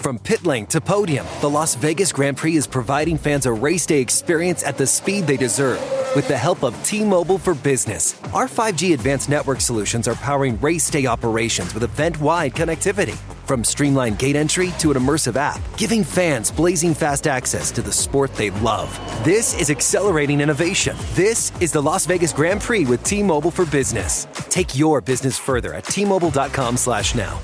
From pit lane to podium, the Las Vegas Grand Prix is providing fans a race day experience at the speed they deserve. With the help of T-Mobile for Business, our 5G advanced network solutions are powering race day operations with event-wide connectivity. From streamlined gate entry to an immersive app, giving fans blazing fast access to the sport they love. This is accelerating innovation. This is the Las Vegas Grand Prix with T-Mobile for Business. Take your business further at T-Mobile.com/now.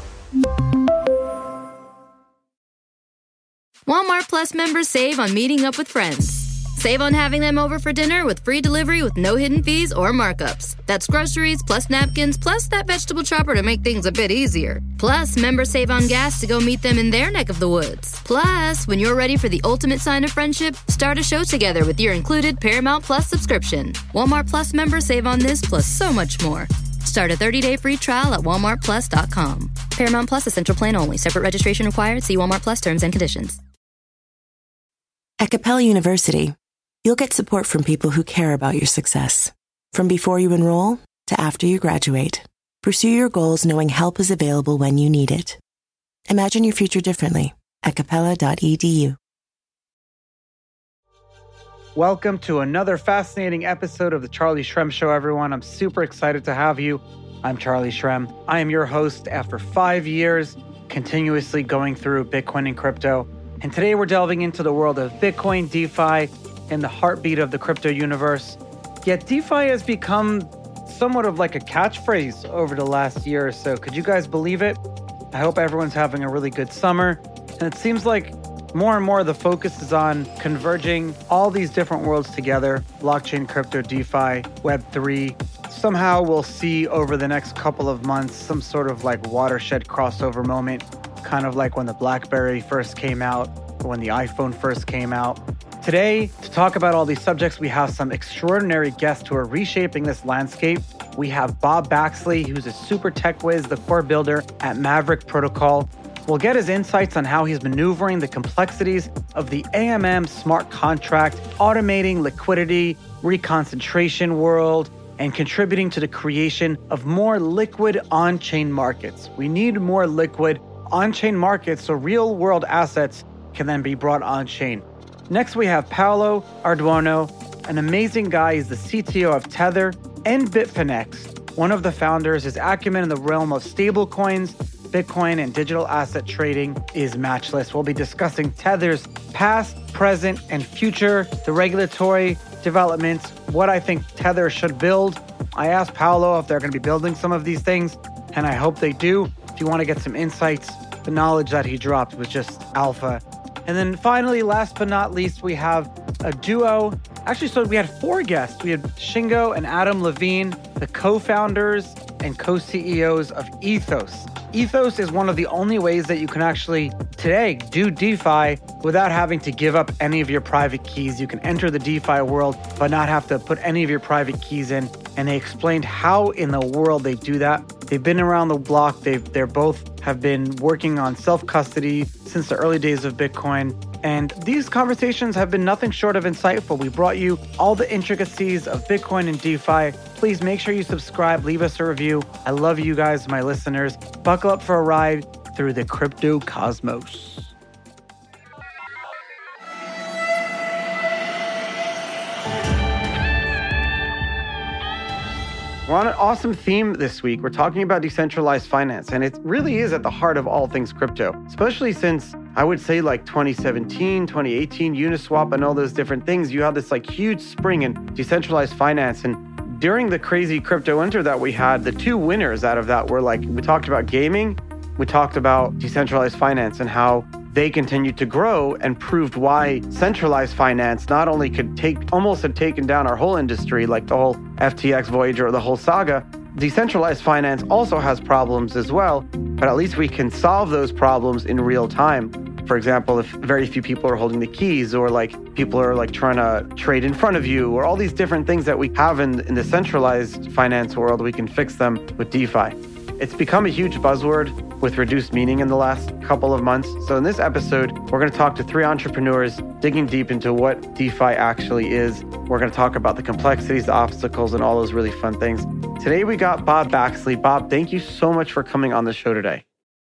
Walmart Plus members save on meeting up with friends. Save on having them over for dinner with free delivery with no hidden fees or markups. That's groceries, plus napkins, plus that vegetable chopper to make things a bit easier. Plus, members save on gas to go meet them in their neck of the woods. Plus, when you're ready for the ultimate sign of friendship, start a show together with your included Paramount Plus subscription. Walmart Plus members save on this plus so much more. Start a 30-day free trial at walmartplus.com. Paramount Plus Essential Plan only. Separate registration required. See Walmart Plus terms and conditions. At Capella University, you'll get support from people who care about your success. From before you enroll to after you graduate, pursue your goals knowing help is available when you need it. Imagine your future differently at capella.edu. Welcome to another fascinating episode of the Charlie Shrem Show, everyone. I'm super excited to have you. I'm Charlie Shrem. I am your host after 5 years continuously going through Bitcoin and crypto. And today we're delving into the world of Bitcoin, DeFi, and the heartbeat of the crypto universe. Yet DeFi has become somewhat of like a catchphrase over the last year or so. Could you guys believe it? I hope everyone's having a really good summer. And it seems like more and more the focus is on converging all these different worlds together. Blockchain, crypto, DeFi, Web3. Somehow we'll see over the next couple of months some sort of like watershed crossover moment. Kind of like when the BlackBerry first came out, or when the iPhone first came out. Today, to talk about all these subjects, we have some extraordinary guests who are reshaping this landscape. We have Bob Baxley, who's a super tech whiz, the core builder at Maverick Protocol. We'll get his insights on how he's maneuvering the complexities of the AMM smart contract, automating liquidity, reconcentration world, and contributing to the creation of more liquid on-chain markets. We need more liquid on-chain markets so real-world assets can then be brought on-chain. Next, we have Paolo Ardoino, an amazing guy. He's the CTO of Tether and Bitfinex. One of the founders. His acumen in the realm of stablecoins, Bitcoin, and digital asset trading is matchless. We'll be discussing Tether's past, present, and future, the regulatory developments, what I think Tether should build. I asked Paolo if they're going to be building some of these things, and I hope they do. If you want to get some insights, the knowledge that he dropped was just alpha. And then finally, last but not least, we have a duo. Actually, so we had 4 guests. We had Shingo and Adam Levine, the co-founders and co-CEOs of Ethos. Ethos is one of the only ways that you can actually today do DeFi without having to give up any of your private keys. You can enter the DeFi world but not have to put any of your private keys in. And they explained how in the world they do that. They've been around the block. They're both have been working on self-custody since the early days of Bitcoin. And these conversations have been nothing short of insightful. We brought you all the intricacies of Bitcoin and DeFi. Please make sure you subscribe, leave us a review. I love you guys, my listeners. Buckle up for a ride through the crypto cosmos. We're on an awesome theme this week. We're talking about decentralized finance, and it really is at the heart of all things crypto, especially since I would say like 2017, 2018, Uniswap and all those different things. You had this like huge spring in decentralized finance. And during the crazy crypto winter that we had, the 2 winners out of that were like, we talked about gaming, we talked about decentralized finance and how they continued to grow and proved why centralized finance not only could almost had taken down our whole industry, like the whole FTX Voyager or the whole saga. Decentralized finance also has problems as well, but at least we can solve those problems in real time. For example, if very few people are holding the keys, or like people are like trying to trade in front of you, or all these different things that we have in the centralized finance world, we can fix them with DeFi. It's become a huge buzzword with reduced meaning in the last couple of months. So in this episode, we're going to talk to 3 entrepreneurs digging deep into what DeFi actually is. We're going to talk about the complexities, the obstacles, and all those really fun things. Today we got Bob Baxley. Bob, thank you so much for coming on the show today.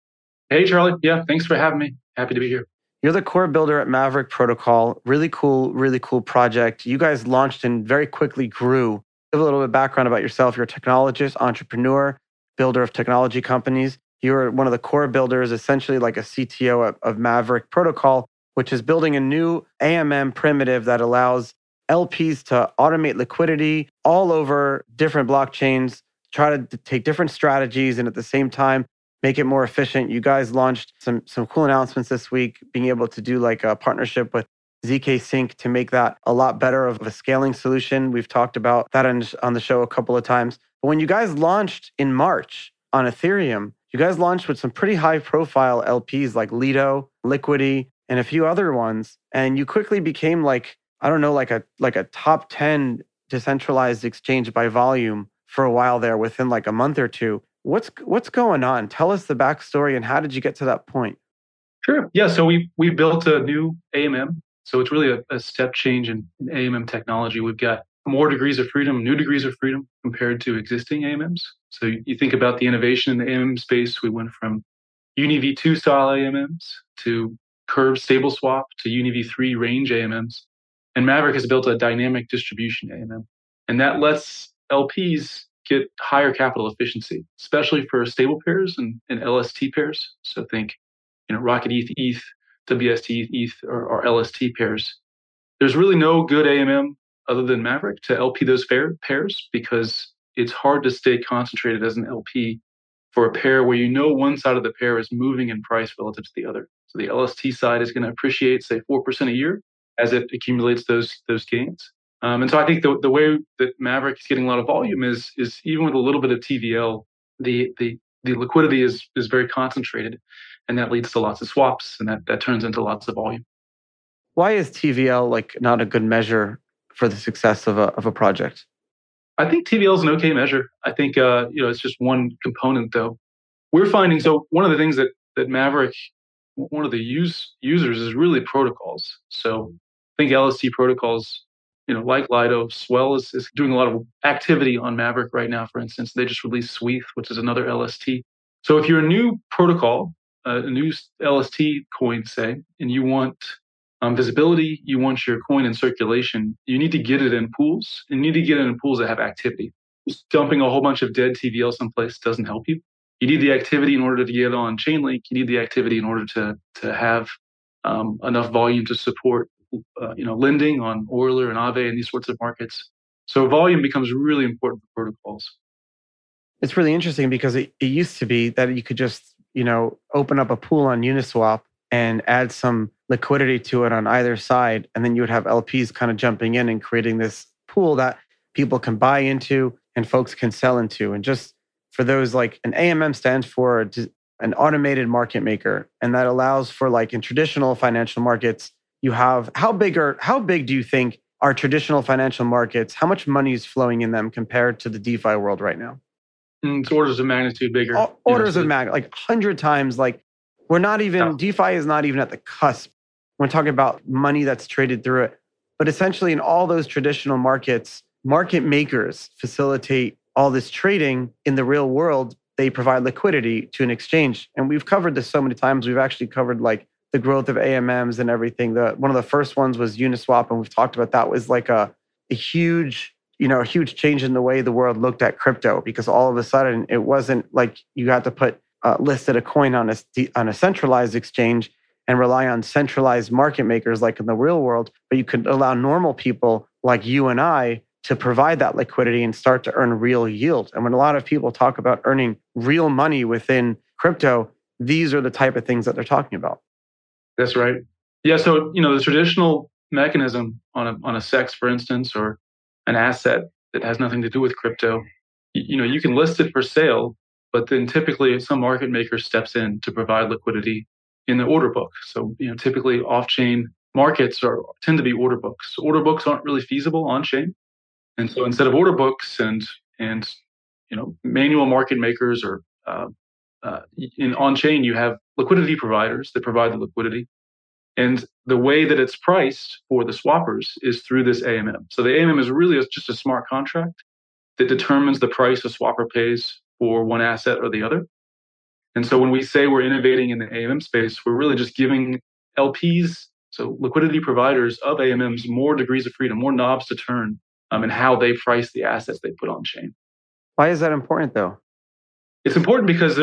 Hey, Charlie. Yeah, thanks for having me. Happy to be here. You're the core builder at Maverick Protocol. Really cool project. You guys launched and very quickly grew. Give a little bit of background about yourself. You're a technologist, entrepreneur, builder of technology companies. You're one of the core builders, essentially like a CTO of Maverick Protocol, which is building a new AMM primitive that allows LPs to automate liquidity all over different blockchains, try to take different strategies, and at the same time, make it more efficient. You guys launched some cool announcements this week, being able to do like a partnership with ZK Sync to make that a lot better of a scaling solution. We've talked about that on the show a couple of times. But when you guys launched in March on Ethereum, you guys launched with some pretty high profile LPs like Lido, Liquidity, and a few other ones. And you quickly became like, I don't know, like a top 10 decentralized exchange by volume for a while there within like a month or two. What's going on? Tell us the backstory and how did you get to that point? Sure. Yeah. So we built a new AMM. So it's really a step change in AMM technology. We've got more degrees of freedom, new degrees of freedom compared to existing AMMs. So you think about the innovation in the AMM space. We went from UniV2 style AMMs to Curve Stable Swap to UniV3 range AMMs. And Maverick has built a dynamic distribution AMM. And that lets LPs get higher capital efficiency, especially for stable pairs and LST pairs. So think, Rocket ETH, WST ETH, or LST pairs. There's really no good AMM other than Maverick to LP those pairs because it's hard to stay concentrated as an LP for a pair where one side of the pair is moving in price relative to the other. So the LST side is going to appreciate, say, 4% a year as it accumulates those gains. And so I think the way that Maverick is getting a lot of volume is even with a little bit of TVL, the liquidity is very concentrated, and that leads to lots of swaps, and that turns into lots of volume. Why is TVL like not a good measure for the success of a project? I think TVL is an okay measure. I think it's just one component though. We're finding one of the things that Maverick, one of the users is really protocols. So I think LST protocols, like Lido, Swell is doing a lot of activity on Maverick right now, for instance. They just released Sweeth, which is another LST. So if you're a new protocol, a new LST coin, say, and you want visibility, you want your coin in circulation, you need to get it in pools, and you need to get it in pools that have activity. Just dumping a whole bunch of dead TVL someplace doesn't help you. You need the activity in order to get on Chainlink. You need the activity in order to have enough volume to support lending on Euler and Aave and these sorts of markets. So volume becomes really important for protocols. It's really interesting because it used to be that you could just, open up a pool on Uniswap and add some liquidity to it on either side. And then you would have LPs kind of jumping in and creating this pool that people can buy into and folks can sell into. And just for those, like an AMM stands for an automated market maker. And that allows for, like, in traditional financial markets, you have how big do you think are traditional financial markets? How much money is flowing in them compared to the DeFi world right now? It's orders of magnitude bigger. Orders of magnitude, like 100 times. Like we're not even, DeFi is not even at the cusp. We're talking about money that's traded through it. But essentially in all those traditional markets, market makers facilitate all this trading in the real world. They provide liquidity to an exchange. And we've covered this so many times. We've actually covered like the growth of AMMs and everything. One of the first ones was Uniswap, and we've talked about that was like a huge change in the way the world looked at crypto, because all of a sudden it wasn't like you had to listed a coin on a centralized exchange and rely on centralized market makers like in the real world, but you could allow normal people like you and I to provide that liquidity and start to earn real yield. And when a lot of people talk about earning real money within crypto, these are the type of things that they're talking about. That's right. Yeah. So, the traditional mechanism on a SEX, for instance, or an asset that has nothing to do with crypto, you can list it for sale, but then typically some market maker steps in to provide liquidity in the order book. So, typically off-chain markets tend to be order books. Order books aren't really feasible on-chain. And so instead of order books and manual market makers or on-chain, you have liquidity providers that provide the liquidity. And the way that it's priced for the swappers is through this AMM. So the AMM is really just a smart contract that determines the price a swapper pays for one asset or the other. And so when we say we're innovating in the AMM space, we're really just giving LPs, so liquidity providers of AMMs, more degrees of freedom, more knobs to turn in how they price the assets they put on chain. Why is that important, though? It's important because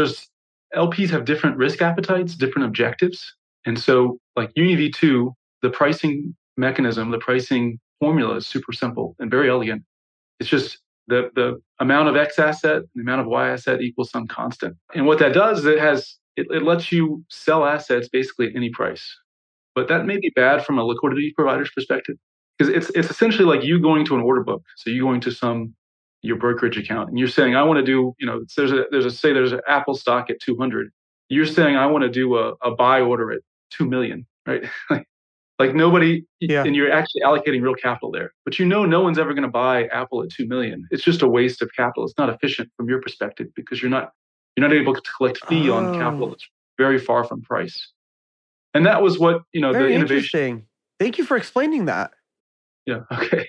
LPs have different risk appetites, different objectives. And so like UniV2, the pricing mechanism, the pricing formula is super simple and very elegant. It's just the amount of X asset, the amount of Y asset equals some constant. And what that does is it lets you sell assets basically at any price. But that may be bad from a liquidity provider's perspective, because it's essentially like you going to an order book. So you going to your brokerage account and you're saying, I want to do, there's an Apple stock at 200. You're saying, I want to do a buy order at 2 million, right? Like nobody, and you're actually allocating real capital there. But no one's ever going to buy Apple at 2 million. It's just a waste of capital. It's not efficient from your perspective because you're not able to collect fee on capital that's very far from price. And that was what, the innovation. Interesting. Thank you for explaining that. Yeah. Okay.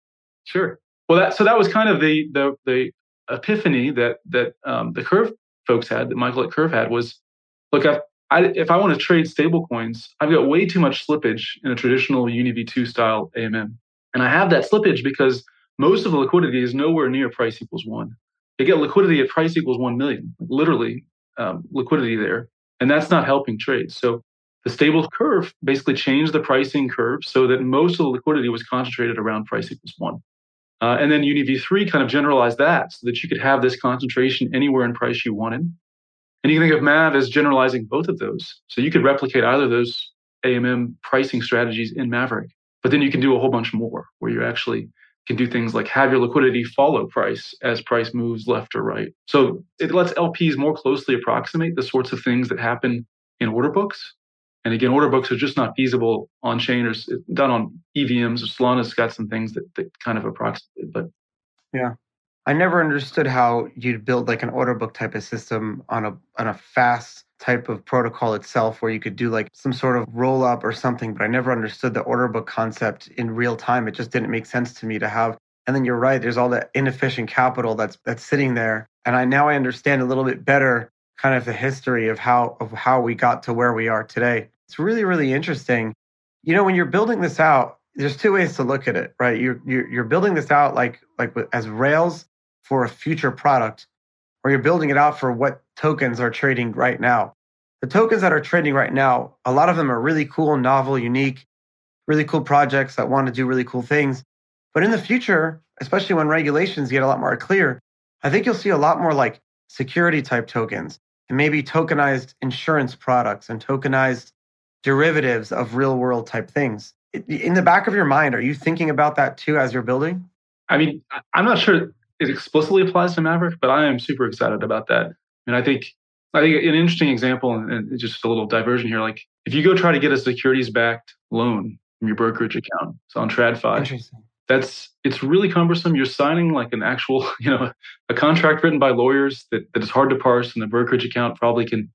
Sure. Well, that was kind of the epiphany that the Curve folks had, that Michael at Curve had, was, look, if I want to trade stablecoins, I've got way too much slippage in a traditional UniV2 style AMM. And I have that slippage because most of the liquidity is nowhere near price equals 1. They get liquidity at price equals 1 million, literally liquidity there. And that's not helping trades. So the stable curve basically changed the pricing curve so that most of the liquidity was concentrated around price equals 1. And then UniV3 kind of generalized that so that you could have this concentration anywhere in price you wanted. And you can think of MAV as generalizing both of those. So you could replicate either of those AMM pricing strategies in Maverick, but then you can do a whole bunch more where you actually can do things like have your liquidity follow price as price moves left or right. So it lets LPs more closely approximate the sorts of things that happen in order books. And again, order books are just not feasible on chain or done on EVMs. Solana's got some things that kind of approximate, but yeah. I never understood how you'd build like an order book type of system on a fast type of protocol itself, where you could do like some sort of roll up or something. But I never understood the order book concept in real time. It just didn't make sense to me to have. And then you're right. There's all that inefficient capital that's sitting there. And I understand a little bit better kind of the history of how we got to where we are today. It's really, really interesting. When you're building this out, there's two ways to look at it, right? You're building this out like as rails for a future product, or you're building it out for what tokens are trading right now. The tokens that are trading right now, a lot of them are really cool, novel, unique, really cool projects that want to do really cool things. But in the future, especially when regulations get a lot more clear, I think you'll see a lot more like security type tokens and maybe tokenized insurance products and tokenized derivatives of real world type things. In the back of your mind, are you thinking about that too as you're building? I mean, I'm not sure it explicitly applies to Maverick, but I am super excited about that. And I think an interesting example, and just a little diversion here, like if you go try to get a securities-backed loan from your brokerage account, so on TradFi, it's really cumbersome. You're signing like an actual, a contract written by lawyers that is hard to parse, and the brokerage account probably can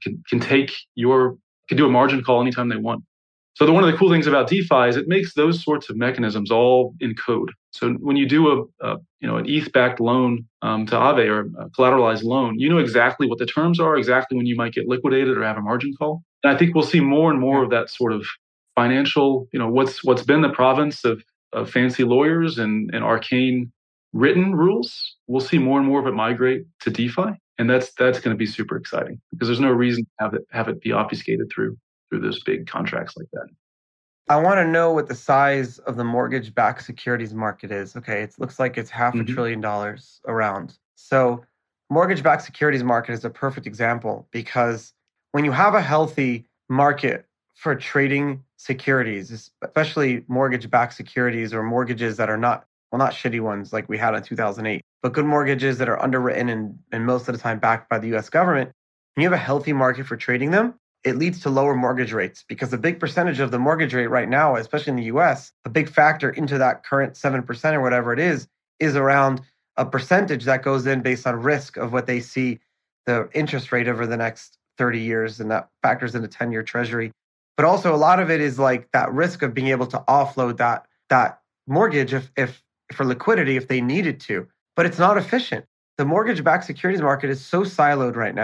do a margin call anytime they want. So one of the cool things about DeFi is it makes those sorts of mechanisms all in code. So when you do an ETH-backed loan to Aave, or a collateralized loan, you know exactly what the terms are, exactly when you might get liquidated or have a margin call. And I think we'll see more and more of that sort of financial, what's been the province of fancy lawyers and arcane written rules. We'll see more and more of it migrate to DeFi, and that's going to be super exciting because there's no reason to have it be obfuscated through those big contracts like that. I want to know what the size of the mortgage-backed securities market is. Okay, it looks like it's $500 billion around. So mortgage-backed securities market is a perfect example, because when you have a healthy market for trading securities, especially mortgage-backed securities or mortgages that are not shitty ones like we had in 2008, but good mortgages that are underwritten and most of the time backed by the US government, when you have a healthy market for trading them, it leads to lower mortgage rates, because a big percentage of the mortgage rate right now, especially in the US, a big factor into that current 7% or whatever it is around a percentage that goes in based on risk of what they see the interest rate over the next 30 years, and that factors into 10-year treasury. But also a lot of it is like that risk of being able to offload that mortgage if for liquidity if they needed to. But it's not efficient. The mortgage-backed securities market is so siloed right now.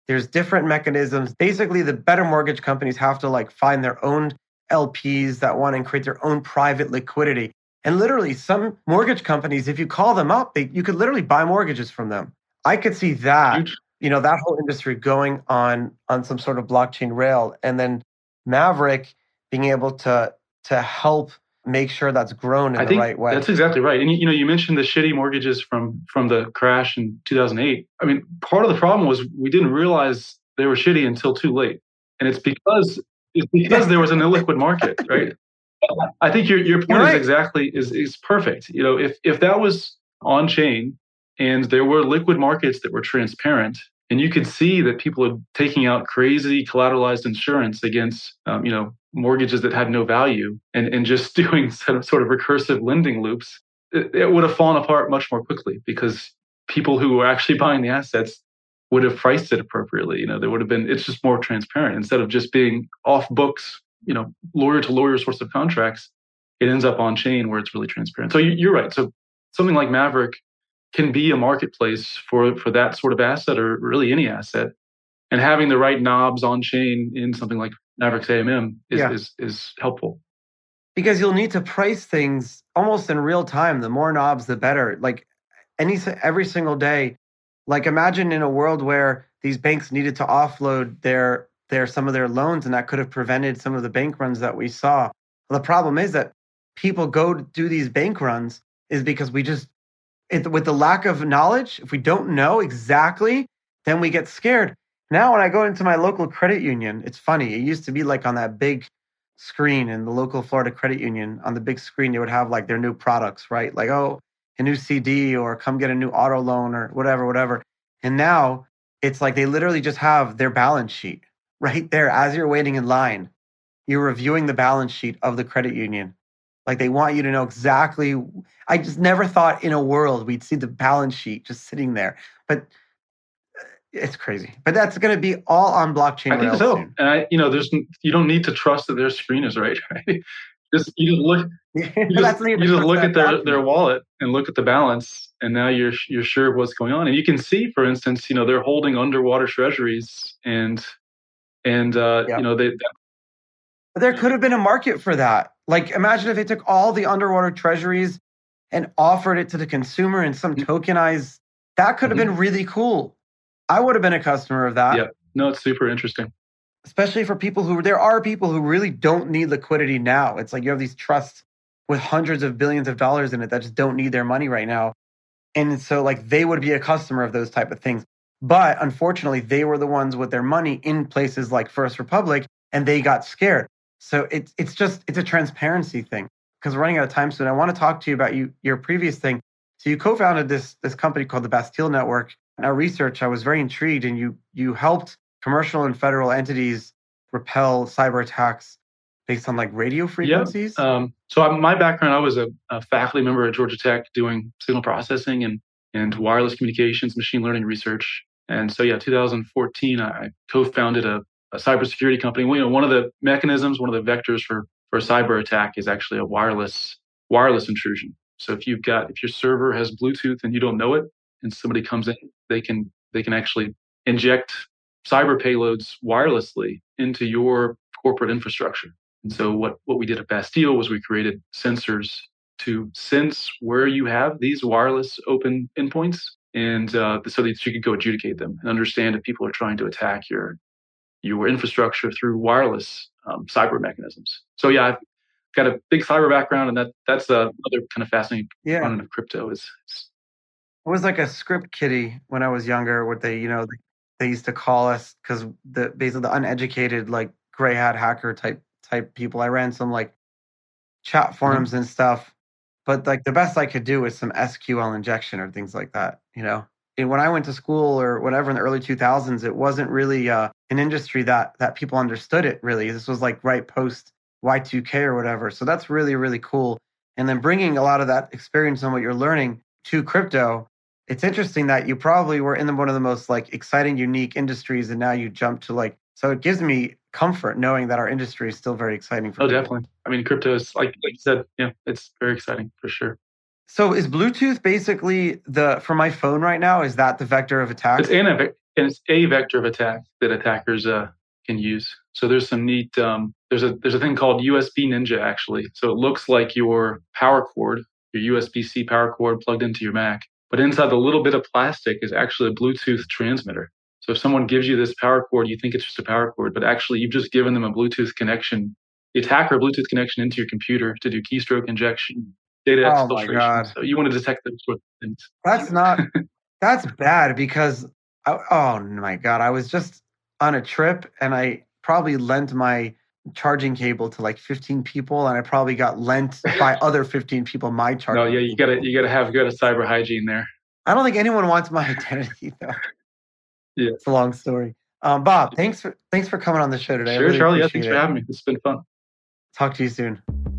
There's different mechanisms. Basically, the better mortgage companies have to like find their own LPs that want to create their own private liquidity. And literally some mortgage companies, if you call them up, you could literally buy mortgages from them. I could see that, Huge. that whole industry going on some sort of blockchain rail. And then Maverick being able to help make sure that's grown in the right way. That's exactly right. And you mentioned the shitty mortgages from the crash in 2008. I mean, part of the problem was we didn't realize they were shitty until too late. And it's because there was an illiquid market, right? I think your point is perfect. If that was on chain and there were liquid markets that were transparent, and you could see that people are taking out crazy collateralized insurance against mortgages that had no value and just doing sort of recursive lending loops, it would have fallen apart much more quickly because people who were actually buying the assets would have priced it appropriately. There would have been, it's just more transparent instead of just being off books, lawyer to lawyer sorts of contracts. It ends up on chain where it's really transparent. So you're right. So something like Maverick can be a marketplace for that sort of asset or really any asset. And having the right knobs on chain in something like Maverick's AMM is helpful. Because you'll need to price things almost in real time. The more knobs, the better. Like every single day. Like imagine in a world where these banks needed to offload some of their loans, and that could have prevented some of the bank runs that we saw. Well, the problem is that people go to do these bank runs is because with the lack of knowledge, if we don't know exactly, then we get scared. Now, when I go into my local credit union, it's funny. It used to be like on that big screen in the local Florida credit union, on the big screen, they would have like their new products, right? Like, oh, a new CD or come get a new auto loan or whatever. And now it's like they literally just have their balance sheet right there as you're waiting in line. You're reviewing the balance sheet of the credit union. Like they want you to know exactly. I just never thought in a world we'd see the balance sheet just sitting there. But it's crazy. But that's going to be all on blockchain. I think so. Soon. And you don't need to trust that their screen is right? You just look at their wallet and look at the balance, and now you're sure of what's going on. And you can see, for instance, they're holding underwater treasuries, and there could have been a market for that. Like imagine if they took all the underwater treasuries and offered it to the consumer in some tokenized. That could have been really cool. I would have been a customer of that. Yeah, no, it's super interesting. Especially for there are people who really don't need liquidity now. It's like you have these trusts with hundreds of billions of dollars in it that just don't need their money right now. And so like they would be a customer of those type of things. But unfortunately, they were the ones with their money in places like First Republic, and they got scared. So it's a transparency thing. Because we're running out of time soon. I want to talk to you about your previous thing. So you co-founded this company called the Bastille Network. In our research, I was very intrigued, and you helped commercial and federal entities repel cyber attacks based on like radio frequencies. Yeah. So my background, I was a faculty member at Georgia Tech doing signal processing and wireless communications, machine learning research. And so 2014, I co-founded a cybersecurity company. One of the mechanisms, one of the vectors for a cyber attack is actually a wireless intrusion. So if your server has Bluetooth and you don't know it, and somebody comes in, they can actually inject cyber payloads wirelessly into your corporate infrastructure. And so what we did at Bastille was we created sensors to sense where you have these wireless open endpoints, and so that you could go adjudicate them and understand if people are trying to attack your infrastructure through wireless cyber mechanisms. So I've got a big cyber background, and that's another kind of fascinating component of crypto is. It was like a script kiddie when I was younger. What they used to call us, because basically the uneducated, like gray hat hacker type people. I ran some like chat forums and stuff, but like the best I could do was some SQL injection or things like that. And when I went to school or whatever in the early 2000s, it wasn't really an industry that people understood it really. This was like right post Y2K or whatever. So that's really, really cool. And then bringing a lot of that experience and what you're learning to crypto. It's interesting that you probably were in one of the most like exciting, unique industries, and now you jump to so it gives me comfort knowing that our industry is still very exciting for people. Definitely. I mean, crypto is like you said, it's very exciting for sure. So is Bluetooth basically for my phone right now, is that the vector of attack? It's and it's a vector of attack that attackers can use. So there's some neat. There's a thing called USB Ninja actually. So it looks like your power cord, your USB-C power cord plugged into your Mac, but inside the little bit of plastic is actually a Bluetooth transmitter. So if someone gives you this power cord, you think it's just a power cord, but actually you've just given them a Bluetooth connection, the attacker a Bluetooth connection into your computer to do keystroke injection, data exfiltration. So you want to detect those sort of things. That's bad because, oh my God, I was just on a trip and I probably lent my charging cable to like 15 people, and I probably got lent by other 15 people my charging. No, yeah, you gotta have cyber hygiene there. I don't think anyone wants my identity though. Yeah, it's a long story. Bob, thanks for coming on the show today. Sure, really Charlie. Yeah, thanks for having me. It's been fun. Talk to you soon.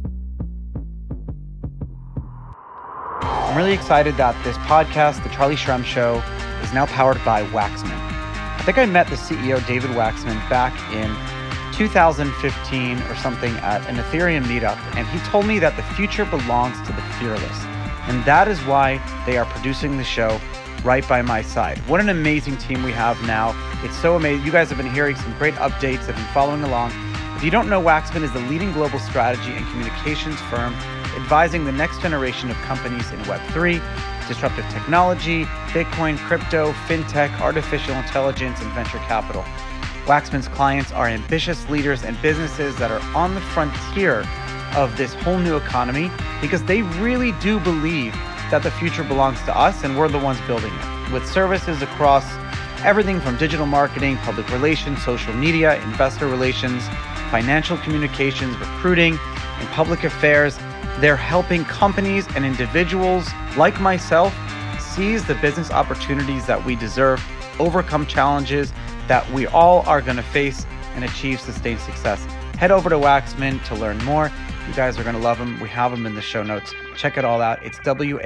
I'm really excited that this podcast, The Charlie Shrem Show, is now powered by Waxman. I think I met the CEO, David Waxman, back in 2015 or something at an Ethereum meetup, and he told me that the future belongs to the fearless. And that is why they are producing the show right by my side. What an amazing team we have now. It's so amazing. You guys have been hearing some great updates, have been following along. If you don't know, Waxman is the leading global strategy and communications firm advising the next generation of companies in Web3, disruptive technology, Bitcoin, crypto, fintech, artificial intelligence, and venture capital. Waxman's clients are ambitious leaders and businesses that are on the frontier of this whole new economy because they really do believe that the future belongs to us and we're the ones building it. With services across everything from digital marketing, public relations, social media, investor relations, financial communications, recruiting, and public affairs, they're helping companies and individuals like myself seize the business opportunities that we deserve, overcome challenges that we all are going to face, and achieve sustained success. Head over to Waxman to learn more. You guys are going to love them. We have them in the show notes. Check it all out. It's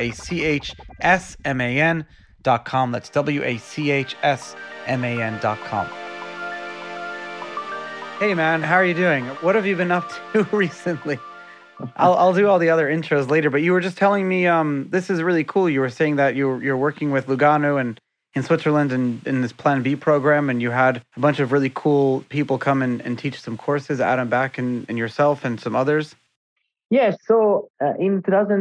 WACHSMAN.com. That's WACHSMAN.com. Hey man, how are you doing? What have you been up to recently? I'll do all the other intros later, but you were just telling me this is really cool. You were saying that you're working with Lugano and in Switzerland and in this Plan B program, and you had a bunch of really cool people come and teach some courses, Adam Back and yourself and some others. Yeah, so in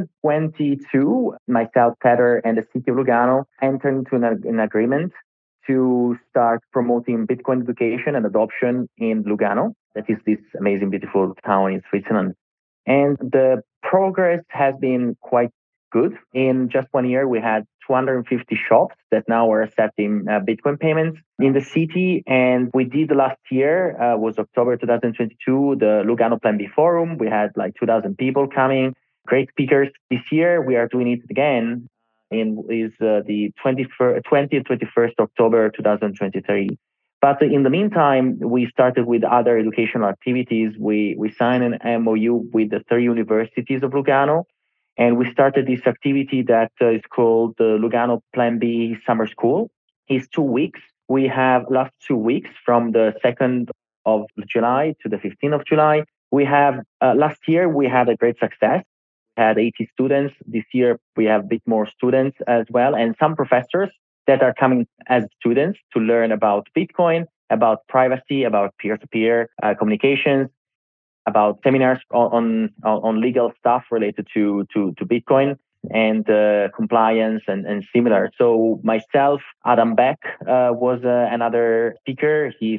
2022, myself, Peter, and the city of Lugano entered into an agreement to start promoting Bitcoin education and adoption in Lugano. That is this amazing, beautiful town in Switzerland. And the progress has been quite good. In just 1 year, we had 250 shops that now are accepting Bitcoin payments in the city. And we did last year, was October 2022, the Lugano Plan B Forum. We had like 2,000 people coming, great speakers. This year, we are doing it again. Is the 20th, 21st October 2023. But in the meantime, we started with other educational activities. We signed an MOU with the 3 universities of Lugano, and we started this activity that is called the Lugano Plan B Summer School. It's 2 weeks. We have last 2 weeks from the 2nd of July to the 15th of July. We have last year we had a great success. We had 80 students. This year we have a bit more students as well, and some professors that are coming as students to learn about Bitcoin, about privacy, about peer-to-peer communications, about seminars on legal stuff related to Bitcoin and compliance and similar. So myself, Adam Beck was another speaker. He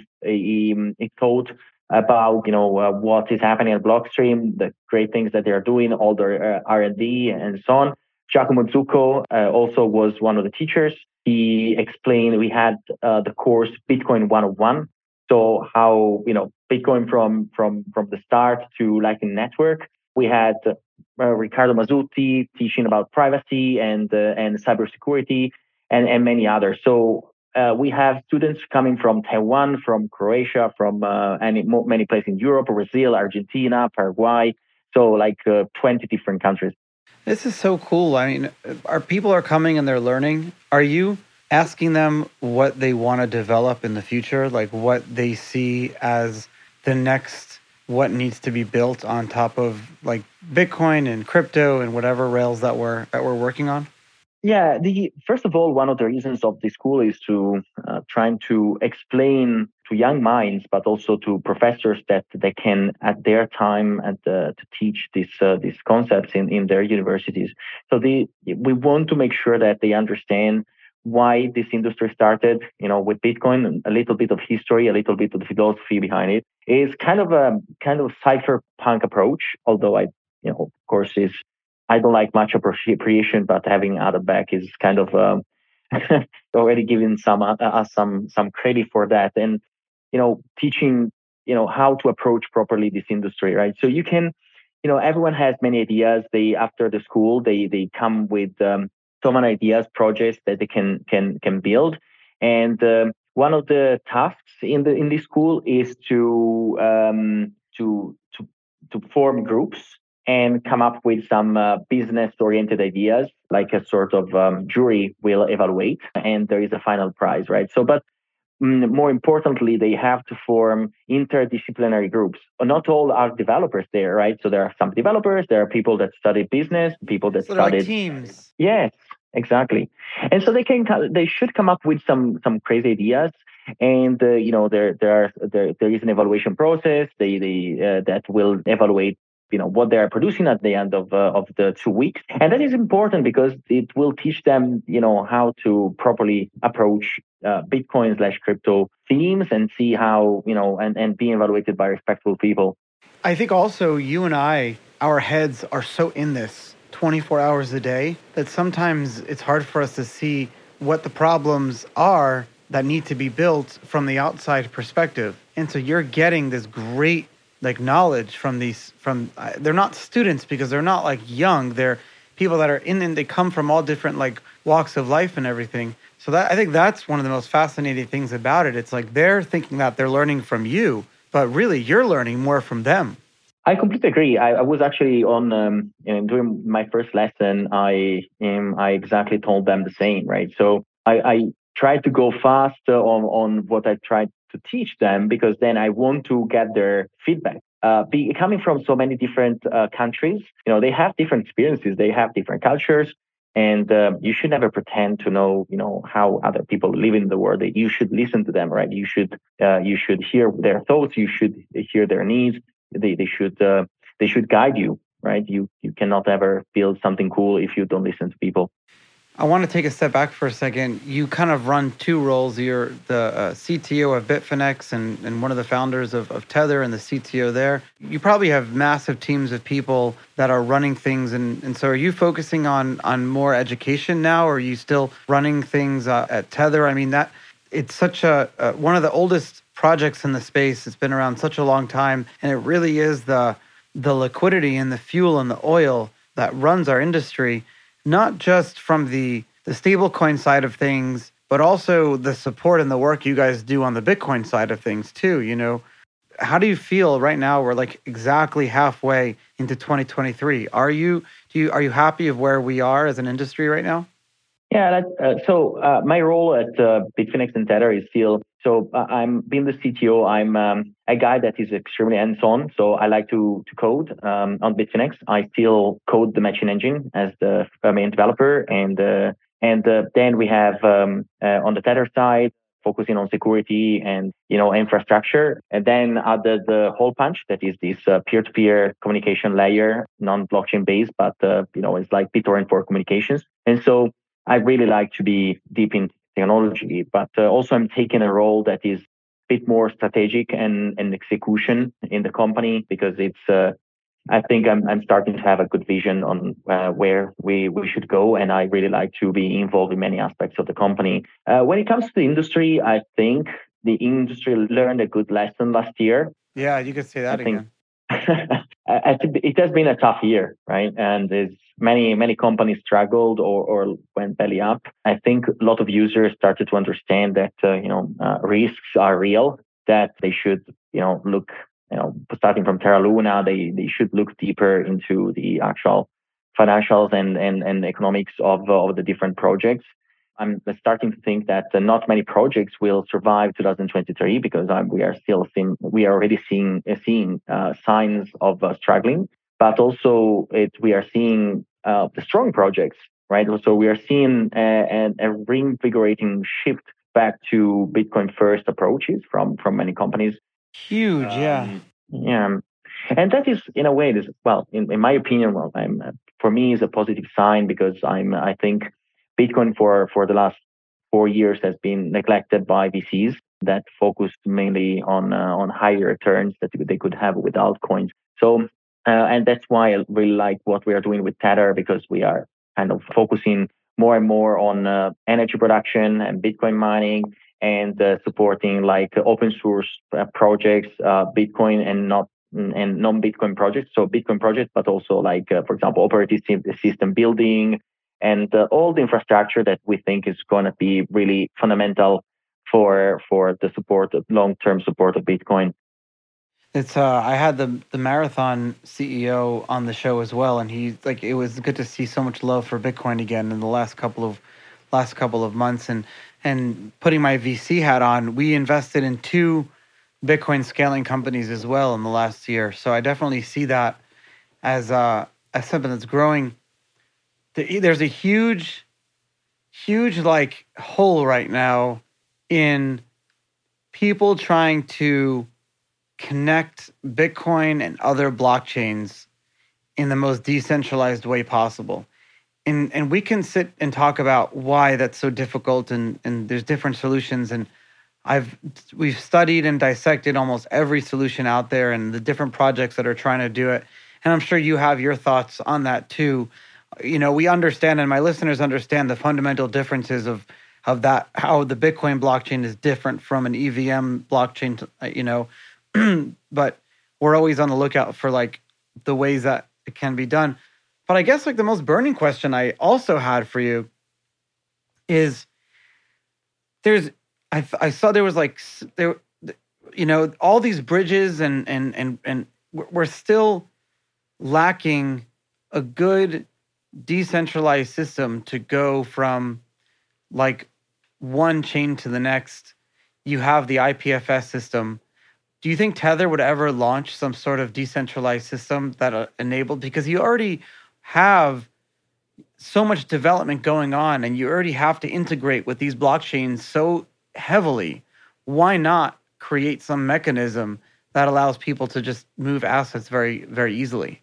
taught about what is happening at Blockstream, the great things that they are doing, all their R&D and so on. Giacomo Zucco also was one of the teachers. He explained, we had the course Bitcoin 101. So how, Bitcoin from the start to Lightning Network. We had Riccardo Mazzutti teaching about privacy and cybersecurity and many others. So we have students coming from Taiwan, from Croatia, from many places in Europe, Brazil, Argentina, Paraguay. So 20 different countries. This is so cool. I mean, our people are coming and they're learning. Are you asking them what they want to develop in the future? Like what they see as the next, what needs to be built on top of like Bitcoin and crypto and whatever rails that we're working on? Yeah, the first of all, one of the reasons of the school is to trying to explain to young minds, but also to professors that they can, at their time, to teach these concepts in their universities. So we want to make sure that they understand why this industry started. With Bitcoin, a little bit of history, a little bit of the philosophy behind it. Is kind of a cypherpunk approach, although of course, I don't like much appropriation, but having other back is kind of already giving some credit for that, and teaching how to approach properly this industry, right? So you can, everyone has many ideas. They after the school they come with so many ideas, projects that they can build, and one of the tasks in this school is to form groups and come up with some business-oriented ideas, like a sort of jury will evaluate, and there is a final prize, right? So, but more importantly, they have to form interdisciplinary groups. Not all are developers there, right? So there are some developers, there are people that study business, people that study teams. Yes, exactly. And so they should come up with some crazy ideas. And there is an evaluation process. They that will evaluate what they are producing at the end of the 2 weeks, and that is important because it will teach them how to properly approach Bitcoin/crypto themes and see how and be evaluated by respectful people. I think also you and I, our heads are so in this 24 hours a day that sometimes it's hard for us to see what the problems are that need to be built from the outside perspective. And so you're getting this great knowledge from they're not students because they're not young, they're people that are they come from all different walks of life and everything. So that I think that's one of the most fascinating things about it. It's they're thinking that they're learning from you, but really you're learning more from them. I completely agree. I was actually on during my first lesson. I exactly told them the same, right? So I tried to go fast on what I tried to teach them, because then I want to get their feedback. Coming from so many different countries, they have different experiences, they have different cultures, and you should never pretend to know, how other people live in the world. You should listen to them, right? You should hear their thoughts. You should hear their needs. They should guide you, right? You cannot ever build something cool if you don't listen to people. I want to take a step back for a second. You kind of run two roles. You're the CTO of Bitfinex and one of the founders of Tether and the CTO there. You probably have massive teams of people that are running things. And so are you focusing on more education now, or are you still running things at Tether? I mean, that it's such one of the oldest projects in the space. It's been around such a long time. And it really is the liquidity and the fuel and the oil that runs our industry. Not just from the stablecoin side of things, but also the support and the work you guys do on the Bitcoin side of things too. How do you feel right now? We're exactly halfway into 2023. Are you happy of where we are as an industry right now? Yeah, so my role at Bitfinex and Tether is still, so I'm being the CTO. I'm a guy that is extremely hands-on. So I like to code on Bitfinex. I still code the matching engine as the main developer. And then we have on the Tether side, focusing on security and, infrastructure. And then the hole punch, that is this peer-to-peer communication layer, non-blockchain based, but, it's like BitTorrent for communications. And so I really like to be deep in technology, but also I'm taking a role that is a bit more strategic and execution in the company, because it's, I think I'm starting to have a good vision on where we should go. And I really like to be involved in many aspects of the company. When it comes to the industry, I think the industry learned a good lesson last year. Yeah, you could say that again. I think it has been a tough year, right? And many companies struggled or went belly up. I think a lot of users started to understand that risks are real, that they should look, starting from Terra Luna, they should look deeper into the actual financials and economics of the different projects. I'm starting to think that not many projects will survive 2023, because we are already seeing signs of struggling, but also we are seeing the strong projects right? So we are seeing a reinvigorating shift back to Bitcoin first approaches from many companies. Huge, yeah. Yeah. And that is, in a way, this, well, in my opinion, well, for me, is a positive sign because I think Bitcoin for the last 4 years has been neglected by VCs that focused mainly on higher returns that they could have with altcoins. So, and that's why I really like what we are doing with Tether, because we are kind of focusing more and more on energy production and Bitcoin mining, and supporting like open source projects, Bitcoin and non-Bitcoin projects. So Bitcoin projects, but also like, for example, operating system building and all the infrastructure that we think is going to be really fundamental for the support of long-term support of Bitcoin. It's I had the Marathon CEO on the show as well, and he like it was good to see so much love for Bitcoin again in the last couple of months. And putting my VC hat on, we invested in 2 Bitcoin scaling companies as well in the last year. So I definitely see that as something that's growing. There's a huge like hole right now in people trying to connect Bitcoin and other blockchains in the most decentralized way possible. And we can sit and talk about why that's so difficult, and there's different solutions, and we've studied and dissected almost every solution out there and the different projects that are trying to do it. And I'm sure you have your thoughts on that too. You know, we understand, and my listeners understand the fundamental differences of that, how the Bitcoin blockchain is different from an EVM blockchain, you know, but we're always on the lookout for like the ways that it can be done. But I guess like the most burning question I also had for you is I saw there was like there, you know, all these bridges and we're still lacking a good decentralized system to go from like one chain to the next. You have the IPFS system. Do you think Tether would ever launch some sort of decentralized system that enabled, because you already have so much development going on and you already have to integrate with these blockchains so heavily? Why not create some mechanism that allows people to just move assets very, very easily?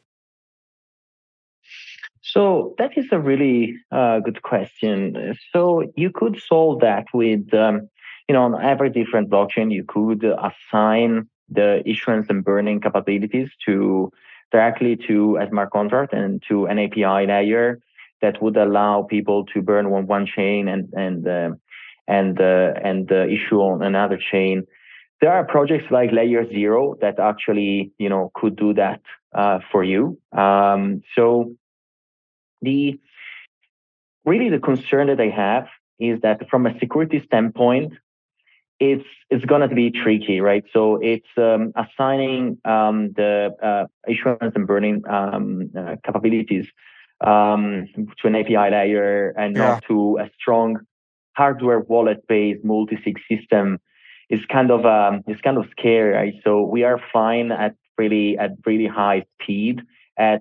So that is a really good question. So you could solve that with, on every different blockchain, you could assign the issuance and burning capabilities directly to a smart contract and to an API layer that would allow people to burn on one chain and issue on another chain. There are projects like Layer Zero that actually, could do that for you. So the concern that I have is that from a security standpoint, it's going to be tricky, right? So it's assigning the issuance and burning capabilities to an API layer and not to a strong hardware wallet-based multi-sig system is kind of scary, right? So we are fine at really high speed at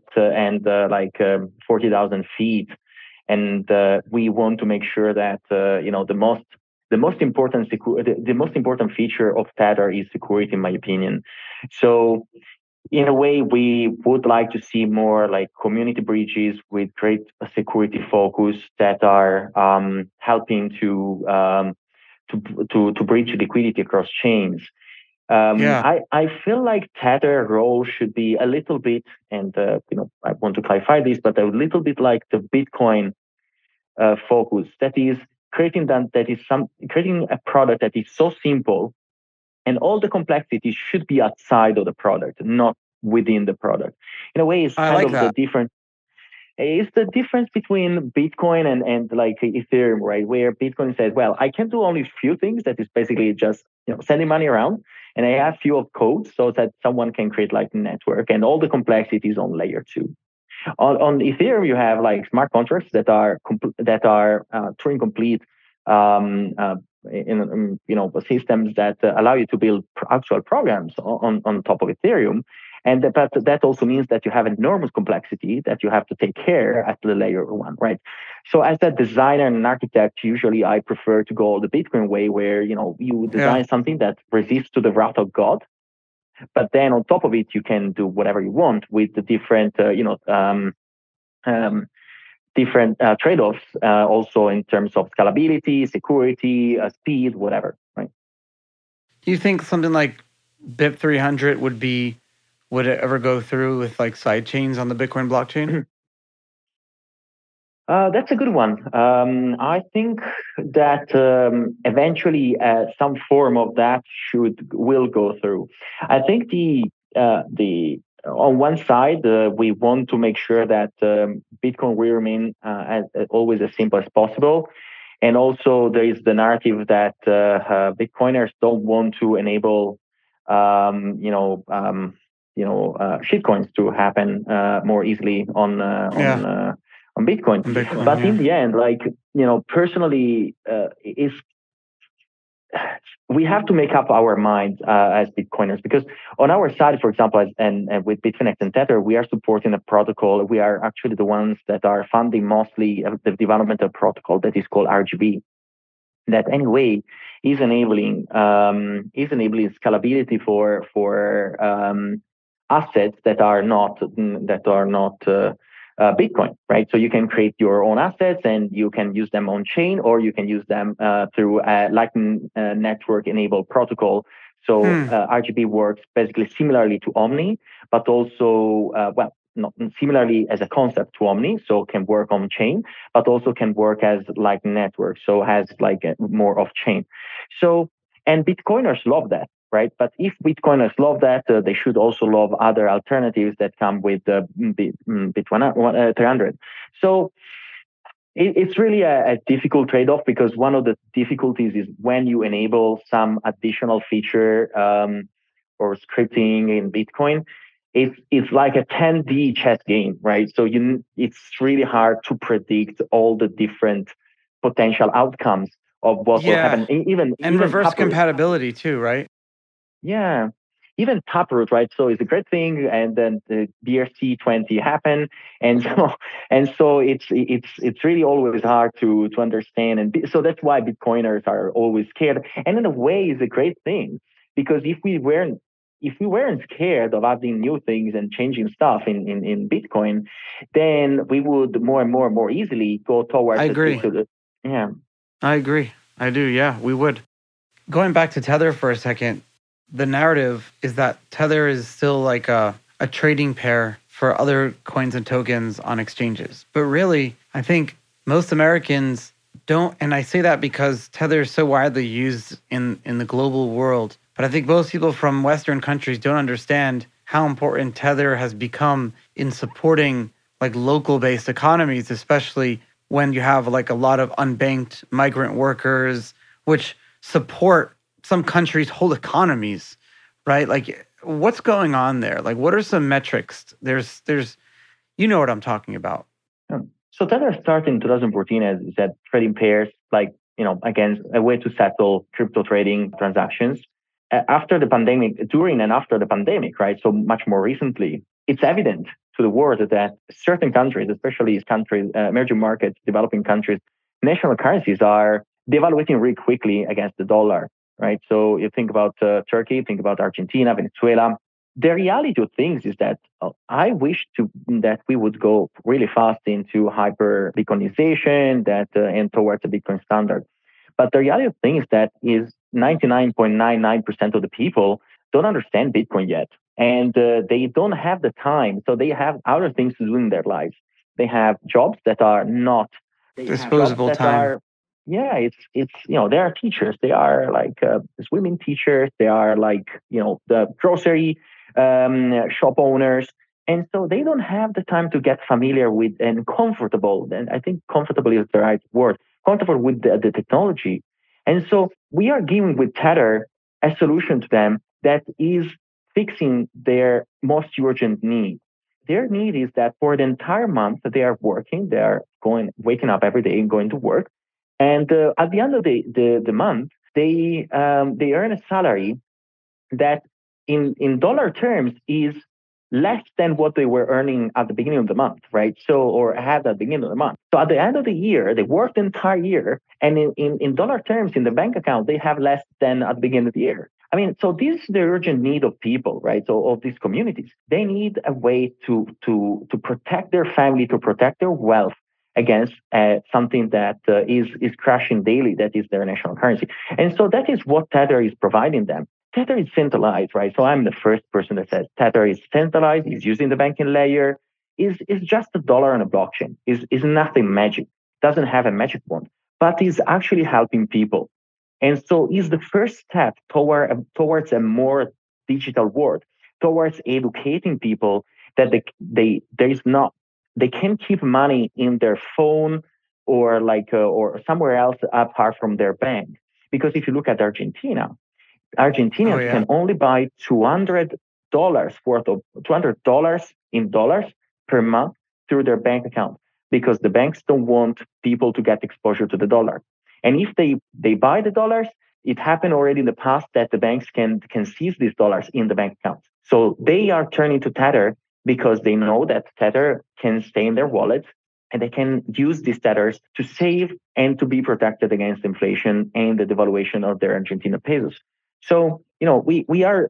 40,000 feet, and we want to make sure that the most important feature of Tether is security, in my opinion. So in a way, we would like to see more like community bridges with great security focus that are helping to bridge liquidity across chains. I feel like Tether role should be a little bit, and I want to clarify this, but a little bit like the Bitcoin focus. That is creating a product that is so simple, and all the complexity should be outside of the product, not within the product. In a way, it's the difference. It's the difference between Bitcoin and like Ethereum, right? Where Bitcoin says, well, I can do only a few things. That is basically just sending money around, and I have few of code so that someone can create like a network, and all the complexity is on layer 2. On Ethereum, you have like smart contracts that are Turing complete, systems that allow you to build actual programs on top of Ethereum. But that also means that you have enormous complexity that you have to take care at the layer 1, right? So as a designer and an architect, usually I prefer to go the Bitcoin way, where you design something that resists to the wrath of God, but then on top of it, you can do whatever you want with the different different trade-offs, also in terms of scalability, security, speed, whatever. Right? Do you think something like BIP 300 would it ever go through with like side chains on the Bitcoin blockchain? That's a good one. I think that eventually some form of that will go through. I think the on one side we want to make sure that Bitcoin will remain as always as simple as possible, and also there is the narrative that Bitcoiners don't want to enable shitcoins to happen more easily on Bitcoin. But in the end, personally, we have to make up our minds as Bitcoiners, because on our side, for example, and with Bitfinex and Tether, we are supporting a protocol. We are actually the ones that are funding mostly the development of protocol that is called RGB. That anyway is enabling scalability for assets that are not Bitcoin, right? So you can create your own assets and you can use them on chain, or you can use them through a Lightning Network enabled protocol. So RGB works basically similarly to Omni, but also not similarly as a concept to Omni, so can work on chain, but also can work as Lightning Network, so has more off chain. So, and Bitcoiners love that, right? But if Bitcoiners love that, they should also love other alternatives that come with Bitcoin 300. So it's really a difficult trade-off, because one of the difficulties is when you enable some additional feature or scripting in Bitcoin, it's like a 10D chess game, right? So it's really hard to predict all the different potential outcomes of what will happen. Even reverse Taproot compatibility too, right? Yeah, even Taproot, right? So it's a great thing, and then the BRC20 happened, and so it's really always hard to understand, and so that's why Bitcoiners are always scared. And in a way, it's a great thing, because if we weren't scared of adding new things and changing stuff in Bitcoin, then we would more and more easily go towards. I agree. I agree. I do. Yeah, we would. Going back to Tether for a second, the narrative is that Tether is still like a trading pair for other coins and tokens on exchanges. But really, I think most Americans don't, and I say that because Tether is so widely used in the global world. But I think most people from Western countries don't understand how important Tether has become in supporting like local-based economies, especially when you have like a lot of unbanked migrant workers, which support some countries' whole economies, right? Like, what's going on there? Like, what are some metrics? There's, you know what I'm talking about. So Tether started in 2014 as that trading pairs, against a way to settle crypto trading transactions. After the pandemic, during and after the pandemic, right? So much more recently, it's evident to the world that certain countries, especially countries, emerging markets, developing countries, national currencies are devaluating really quickly against the dollar, right? So you think about Turkey, think about Argentina, Venezuela. The reality of things is that I wish that we would go really fast into hyper Bitcoinization and towards a Bitcoin standard. But the reality of things is 99.99% of the people don't understand Bitcoin yet. And they don't have the time. So they have other things to do in their lives. They have jobs that are not disposable time. It's they are teachers. They are like swimming teachers. They are like, the grocery shop owners. And so they don't have the time to get familiar with and comfortable. And I think comfortable is the right word. Comfortable with the technology. And so we are giving with Tether a solution to them that is fixing their most urgent need. Their need is that for the entire month that they are working, they are waking up every day and going to work. And at the end of the month, they earn a salary that in dollar terms is less than what they were earning at the beginning of the month, right? So, or had at the beginning of the month. So at the end of the year, they worked the entire year, and in dollar terms, in the bank account, they have less than at the beginning of the year. I mean, so this is the urgent need of people, right? So of these communities, they need a way to protect their family, to protect their wealth against something that is crashing daily, that is their national currency. And so that is what Tether is providing them. Tether is centralized, right? So I'm the first person that says Tether is centralized, is using the banking layer, is just a dollar on a blockchain, is nothing magic, doesn't have a magic wand, but is actually helping people. And so is the first step towards a more digital world, towards educating people that they can't keep money in their phone or or somewhere else apart from their bank. Because if you look at Argentinians can only buy $200 worth of $200 in dollars per month through their bank account, because the banks don't want people to get exposure to the dollar. And if they buy the dollars, it happened already in the past that the banks can seize these dollars in the bank accounts. So they are turning to Tether because they know that Tether can stay in their wallet, and they can use these Tethers to save and to be protected against inflation and the devaluation of their Argentina pesos. So, we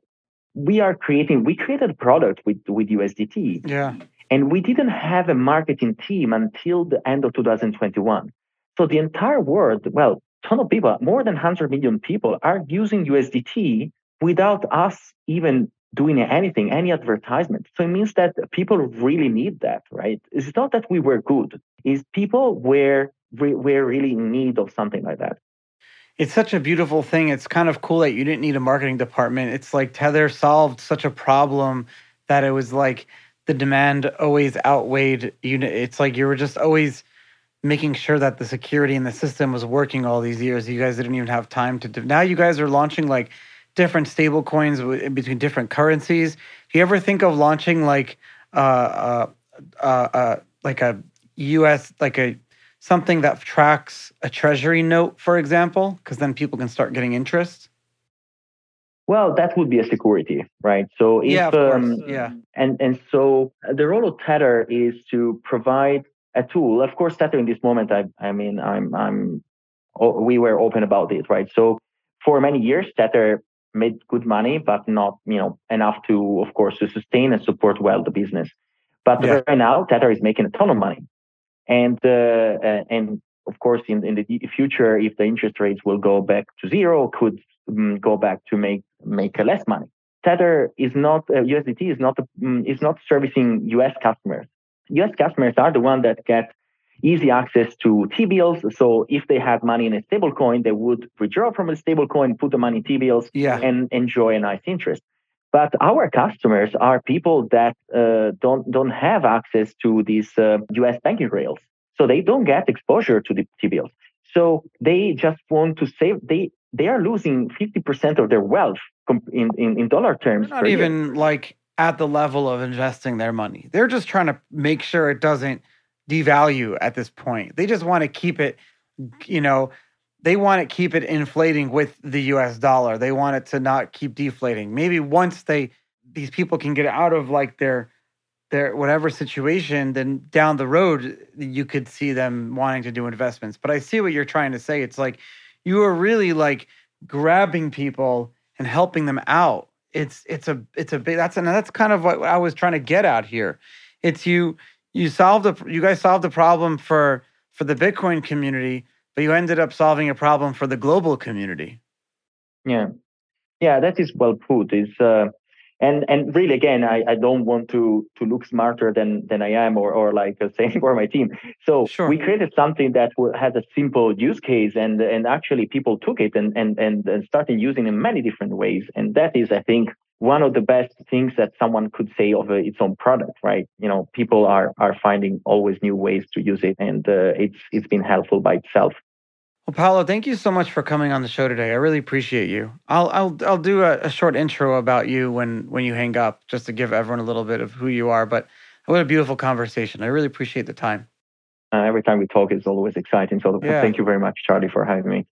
created a product with USDT. Yeah. And we didn't have a marketing team until the end of 2021. So the entire world, ton of people, more than 100 million people are using USDT without us even doing anything, any advertisement. So it means that people really need that, right? It's not that we were good. It's people were really in need of something like that. It's such a beautiful thing. It's kind of cool that you didn't need a marketing department. It's like Tether solved such a problem that it was like the demand always outweighed It's like you were just always making sure that the security in the system was working all these years. You guys didn't even have time to now you guys are launching like different stable coins in between different currencies. Do you ever think of launching like a US, something that tracks a treasury note, for example, because then people can start getting interest? Well, that would be a security, right? So if, of course. Yeah. And so the role of Tether is to provide a tool. Of course, Tether in this moment, we were open about it, right? So for many years, Tether made good money, but not, enough to, of course, to sustain and support well the business. But right now, Tether is making a ton of money. And of course, in the future, if the interest rates will go back to zero, could go back to make less money. Tether is not USDT is not servicing US customers. US customers are the ones that get easy access to T-bills. So if they have money in a stable coin, they would withdraw from a stable coin, put the money in T-bills, and enjoy a nice interest. But our customers are people that don't have access to these US banking rails. So they don't get exposure to the T-bills. So they just want to save. They are losing 50% of their wealth in dollar terms. They're not even like at the level of investing their money. They're just trying to make sure it doesn't devalue at this point. They just want to keep it, they want to keep it inflating with the US dollar. They want it to not keep deflating. Maybe once these people can get out of like their whatever situation, then down the road, you could see them wanting to do investments. But I see what you're trying to say. It's like you are really like grabbing people and helping them out. It's a big, that's kind of what I was trying to get at here. It's you guys solved the problem for the Bitcoin community, but you ended up solving a problem for the global community. Yeah, that is well put. And really, again, I don't want to look smarter than I am or like saying for my team. So we created something that had a simple use case, and actually people took it and started using it in many different ways. And that is, I think, one of the best things that someone could say of its own product, right? People are finding always new ways to use it, and it's been helpful by itself. Well, Paolo, thank you so much for coming on the show today. I really appreciate you. I'll do a short intro about you when you hang up, just to give everyone a little bit of who you are. But what a beautiful conversation. I really appreciate the time. Every time we talk, it's always exciting. So thank you very much, Charlie, for having me.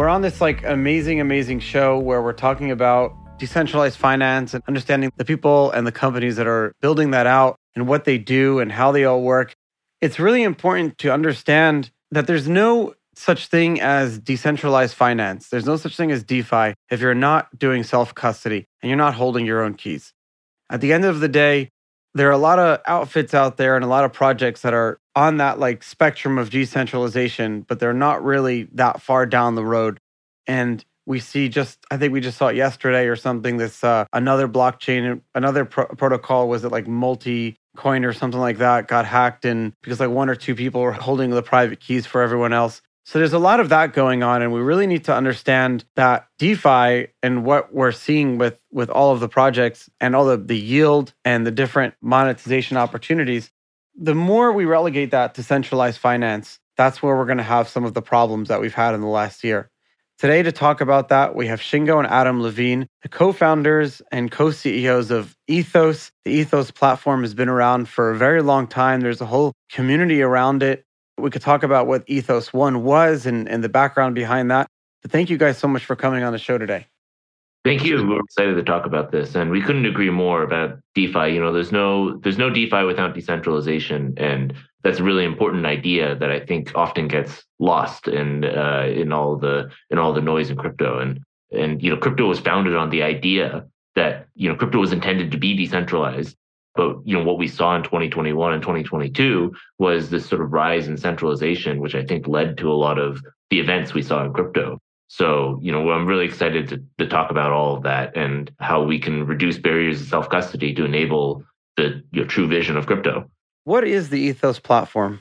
We're on this like amazing show where we're talking about decentralized finance and understanding the people and the companies that are building that out and what they do and how they all work. It's really important to understand that there's no such thing as decentralized finance. There's no such thing as DeFi if you're not doing self-custody and you're not holding your own keys. At the end of the day, there are a lot of outfits out there and a lot of projects that are on that like spectrum of decentralization, but they're not really that far down the road. And we see I think we just saw it yesterday or something, this another blockchain, another protocol, was it like Multicoin or something like that, got hacked and because like one or two people were holding the private keys for everyone else. So there's a lot of that going on, and we really need to understand that DeFi and what we're seeing with all of the projects and all the yield and the different monetization opportunities. The more we relegate that to centralized finance, that's where we're going to have some of the problems that we've had in the last year. Today, to talk about that, we have Shingo and Adam Levine, the co-founders and co-CEOs of Ethos. The Ethos platform has been around for a very long time. There's a whole community around it. We could talk about what Ethos One was and the background behind that. But thank you guys so much for coming on the show today. Thank you. We're excited to talk about this, and we couldn't agree more about DeFi. You know, there's no DeFi without decentralization, and that's a really important idea that I think often gets lost in all the noise in crypto. And you know, crypto was founded on the idea that crypto was intended to be decentralized. But what we saw in 2021 and 2022 was this sort of rise in centralization, which I think led to a lot of the events we saw in crypto. So, I'm really excited to talk about all of that and how we can reduce barriers to self-custody to enable the true vision of crypto. What is the Ethos platform?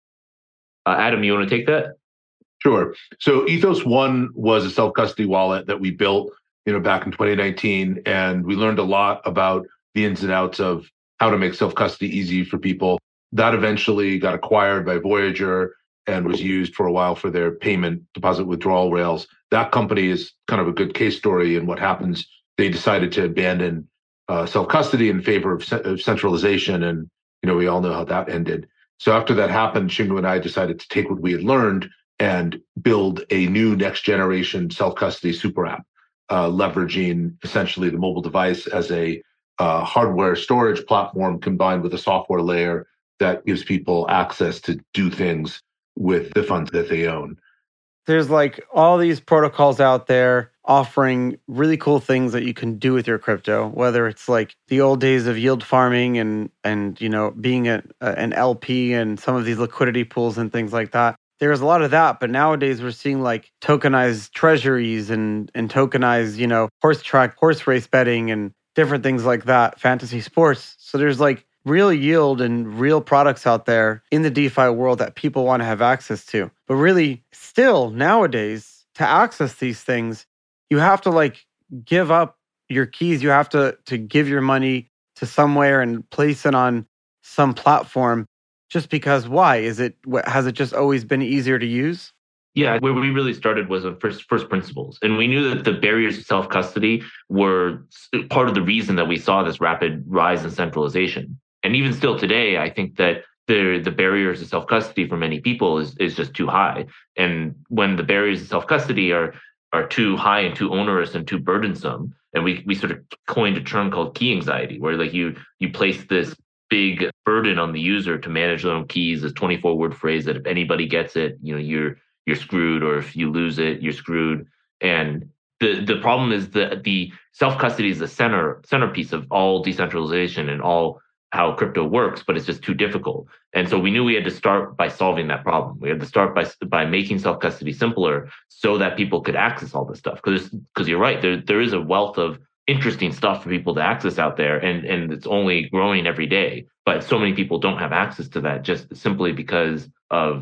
Adam, you want to take that? Sure. So Ethos One was a self-custody wallet that we built, back in 2019, and we learned a lot about the ins and outs of how to make self-custody easy for people. That eventually got acquired by Voyager and was used for a while for their payment deposit withdrawal rails. That company is kind of a good case story in what happens. They decided to abandon self-custody in favor of centralization, and we all know how that ended. So after that happened, Shingo and I decided to take what we had learned and build a new next generation self-custody super app, leveraging essentially the mobile device as a hardware storage platform combined with a software layer that gives people access to do things with the funds that they own. There's like all these protocols out there offering really cool things that you can do with your crypto, whether it's like the old days of yield farming and being an LP and some of these liquidity pools and things like that. There's a lot of that, but nowadays we're seeing like tokenized treasuries and tokenized, horse race betting and different things like that, fantasy sports. So there's like real yield and real products out there in the DeFi world that people want to have access to. But really, still nowadays, to access these things, you have to like give up your keys. You have to give your money to somewhere and place it on some platform. Just because why? Has it just always been easier to use? Yeah, where we really started was on first principles. And we knew that the barriers to self-custody were part of the reason that we saw this rapid rise in centralization. And even still today, I think that the barriers to self-custody for many people is just too high. And when the barriers to self-custody are too high and too onerous and too burdensome, and we sort of coined a term called key anxiety, where like you place this big burden on the user to manage their own keys, this 24-word phrase that if anybody gets it, you're screwed, or if you lose it, you're screwed. And the problem is that the self-custody is the centerpiece of all decentralization and all how crypto works, but it's just too difficult. And so we knew we had to start by solving that problem. We had to start by making self-custody simpler so that people could access all this stuff. Because you're right, there is a wealth of interesting stuff for people to access out there, and it's only growing every day. But so many people don't have access to that just simply because of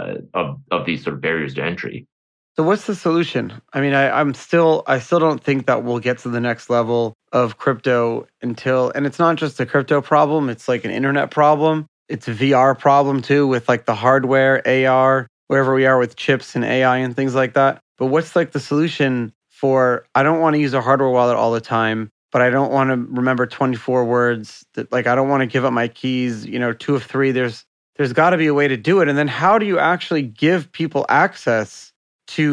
these sort of barriers to entry. So what's the solution? I mean, I still don't think that we'll get to the next level of crypto and it's not just a crypto problem, it's like an internet problem. It's a VR problem too, with like the hardware, AR, wherever we are with chips and AI and things like that. But what's like the solution for, I don't want to use a hardware wallet all the time, but I don't want to remember 24 words. That like, I don't want to give up my keys, 2 of 3. There's got to be a way to do it. And then how do you actually give people access to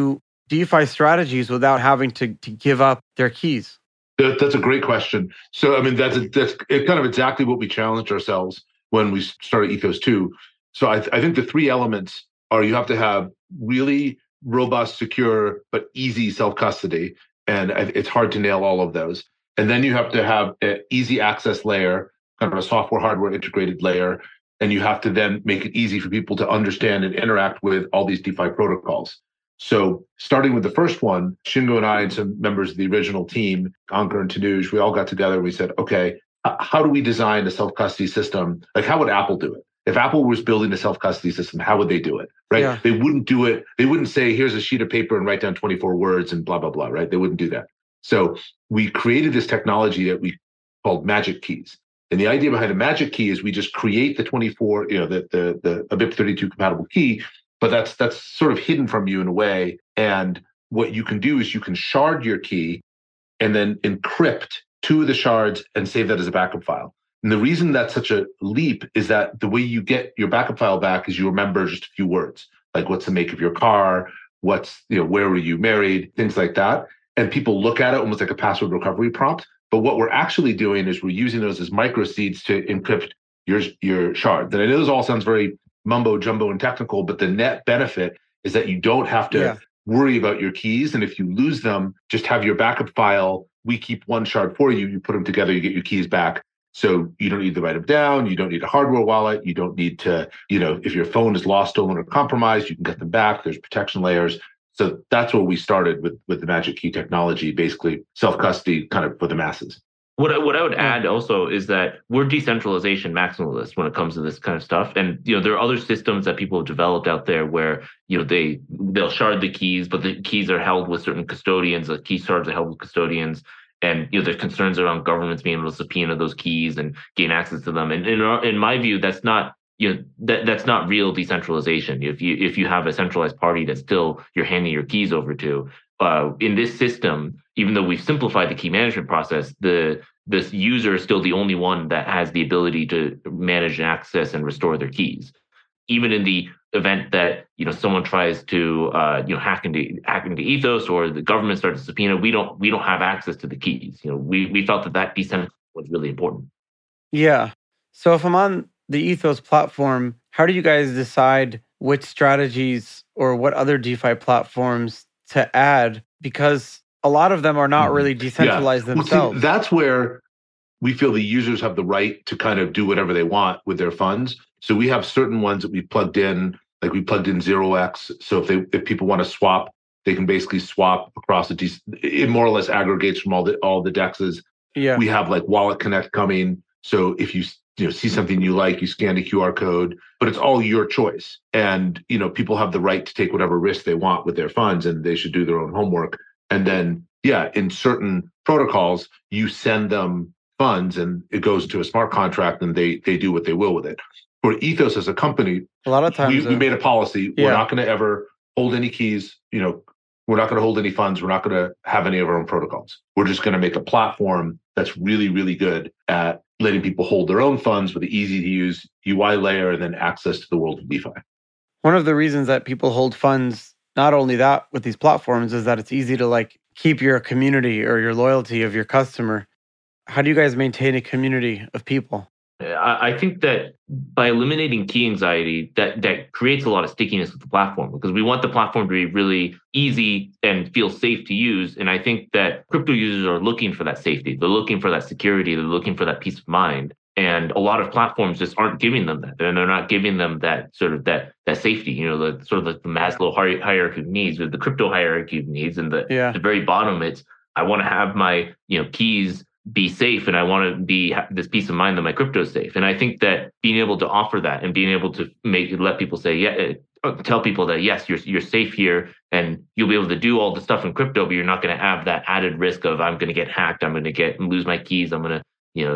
DeFi strategies without having to give up their keys? That's a great question. So, I mean, that's kind of exactly what we challenged ourselves when we started Ethos 2. So I think the three elements are you have to have really robust, secure, but easy self-custody. And it's hard to nail all of those. And then you have to have an easy access layer, kind of a software hardware integrated layer. And you have to then make it easy for people to understand and interact with all these DeFi protocols. So starting with the first one, Shingo and I and some members of the original team, Ankur and Tanuj, we all got together and we said, okay, how do we design a self-custody system? Like, how would Apple do it? If Apple was building a self-custody system, how would they do it, right? Yeah. They wouldn't do it. They wouldn't say, here's a sheet of paper and write down 24 words and blah, blah, blah, right? They wouldn't do that. So we created this technology that we called magic keys. And the idea behind a magic key is we just create the 24, the BIP32 compatible key, but that's sort of hidden from you in a way. And what you can do is you can shard your key and then encrypt two of the shards and save that as a backup file. And the reason that's such a leap is that the way you get your backup file back is you remember just a few words, like what's the make of your car, where were you married, things like that. And people look at it almost like a password recovery prompt. But what we're actually doing is we're using those as micro seeds to encrypt your shards. And I know this all sounds very mumbo jumbo and technical, but the net benefit is that you don't have to worry about your keys. And if you lose them, just have your backup file. We keep one shard for you. You put them together, you get your keys back. So you don't need to write them down. You don't need a hardware wallet. You don't need to, if your phone is lost, stolen, or compromised, you can get them back. There's protection layers. So that's where we started with the magic key technology, basically self-custody kind of for the masses. What I would add also is that we're decentralization maximalists when it comes to this kind of stuff. And, there are other systems that people have developed out there where, they'll shard the keys, but the keys are held with certain custodians. The key shards are held with custodians. And, there's concerns around governments being able to subpoena those keys and gain access to them. And in my view, that's not, that's not real decentralization. If you have a centralized party that still you're handing your keys over to, in this system, even though we've simplified the key management process, this user is still the only one that has the ability to manage and access and restore their keys. Even in the event that someone tries to hack into Ethos or the government starts to subpoena, we don't have access to the keys. We felt that decentralization was really important. Yeah. So if I'm on the Ethos platform, how do you guys decide which strategies or what other DeFi platforms to add? Because a lot of them are not really decentralized themselves. Well, see, that's where we feel the users have the right to kind of do whatever they want with their funds. So we have certain ones that we plugged in, like we plugged in 0x. So if people want to swap, they can basically swap across it more or less aggregates from all the dexes. Yeah. We have like Wallet Connect coming. So if you see something you like, you scan the QR code, but it's all your choice. And, people have the right to take whatever risk they want with their funds, and they should do their own homework. And then, in certain protocols, you send them funds and it goes into a smart contract and they do what they will with it. For Ethos as a company, a lot of times we made a policy. We're not going to ever hold any keys. We're not going to hold any funds. We're not going to have any of our own protocols. We're just going to make a platform that's really, really good at letting people hold their own funds with an easy to use UI layer and then access to the world of DeFi. One of the reasons that people hold funds, not only that with these platforms, is that it's easy to keep your community or your loyalty of your customer. How do you guys maintain a community of people? I think that by eliminating key anxiety, that creates a lot of stickiness with the platform, because we want the platform to be really easy and feel safe to use. And I think that crypto users are looking for that safety. They're looking for that security. They're looking for that peace of mind. And a lot of platforms just aren't giving them that. And they're not giving them that sort of that safety, the sort of the Maslow hierarchy of needs, or the crypto hierarchy of needs. And the very bottom, it's, I want to have my keys be safe, and I want to have this peace of mind that my crypto is safe. And I think that being able to offer that and being able to let people say, tell people that yes, you're safe here, and you'll be able to do all the stuff in crypto, but you're not going to have that added risk of I'm going to get hacked, I'm going to lose my keys, I'm going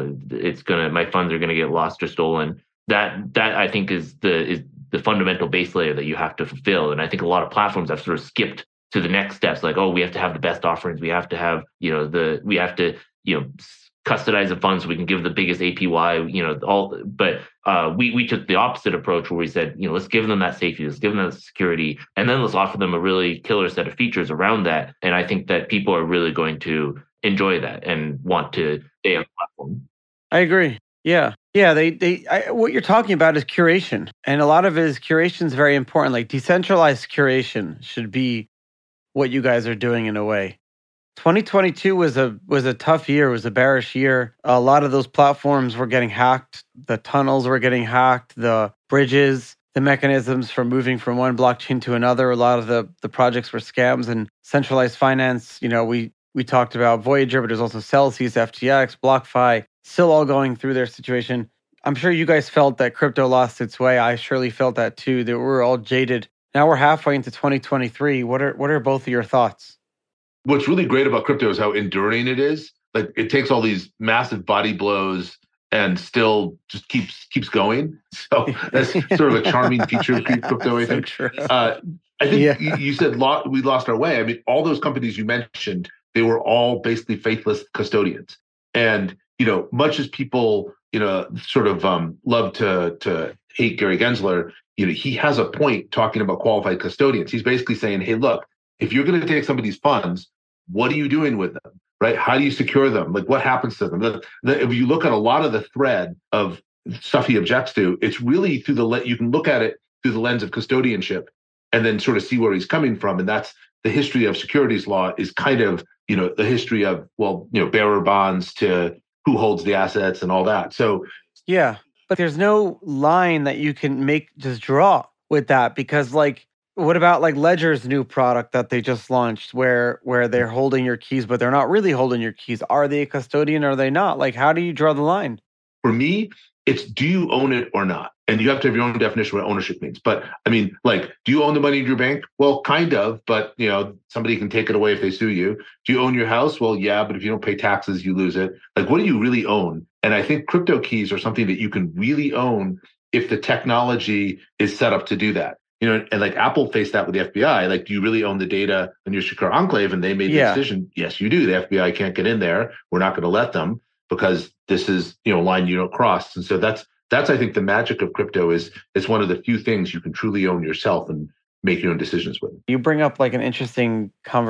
to my funds are going to get lost or stolen. That I think is the fundamental base layer that you have to fulfill. And I think a lot of platforms have sort of skipped to the next steps, like, we have to have the best offerings, we have to have custodize the funds so we can give the biggest APY, but we took the opposite approach where we said, let's give them that safety, let's give them that security, and then let's offer them a really killer set of features around that. And I think that people are really going to enjoy that and want to stay on the platform. I agree. Yeah. Yeah. What you're talking about is curation. And a lot of it is curation is very important. Like decentralized curation should be what you guys are doing in a way. 2022 was a tough year. It was a bearish year. A lot of those platforms were getting hacked. The tunnels were getting hacked. The bridges, the mechanisms for moving from one blockchain to another. A lot of the projects were scams and centralized finance. We talked about Voyager, but there's also Celsius, FTX, BlockFi, still all going through their situation. I'm sure you guys felt that crypto lost its way. I surely felt that too, that we're all jaded. Now we're halfway into 2023. What are both of your thoughts? What's really great about crypto is how enduring it is. Like it takes all these massive body blows and still just keeps going. So that's sort of a charming feature of crypto, I think. So I think you said we lost our way. I mean, all those companies you mentioned, they were all basically faithless custodians. And, much as people, sort of love to hate Gary Gensler, he has a point talking about qualified custodians. He's basically saying, hey, look, if you're going to take somebody's funds, what are you doing with them, right? How do you secure them? Like what happens to them? If you look at a lot of the thread of stuff he objects to, it's really you can look at it through the lens of custodianship and then sort of see where he's coming from. And that's the history of securities law is kind of, the history of, bearer bonds to who holds the assets and all that. So, yeah, but there's no line that you can just draw with that because what about Ledger's new product that they just launched where they're holding your keys, but they're not really holding your keys? Are they a custodian or are they not? How do you draw the line? For me, it's do you own it or not? And you have to have your own definition of what ownership means. But I mean, do you own the money in your bank? Well, kind of, but somebody can take it away if they sue you. Do you own your house? Well, yeah, but if you don't pay taxes, you lose it. What do you really own? And I think crypto keys are something that you can really own if the technology is set up to do that. And Apple faced that with the FBI. Do you really own the data in your secure enclave? And they made the decision, yes, you do. The FBI can't get in there. We're not going to let them because this is, a line you don't cross. And so that's I think the magic of crypto is it's one of the few things you can truly own yourself and make your own decisions with. You bring up an interesting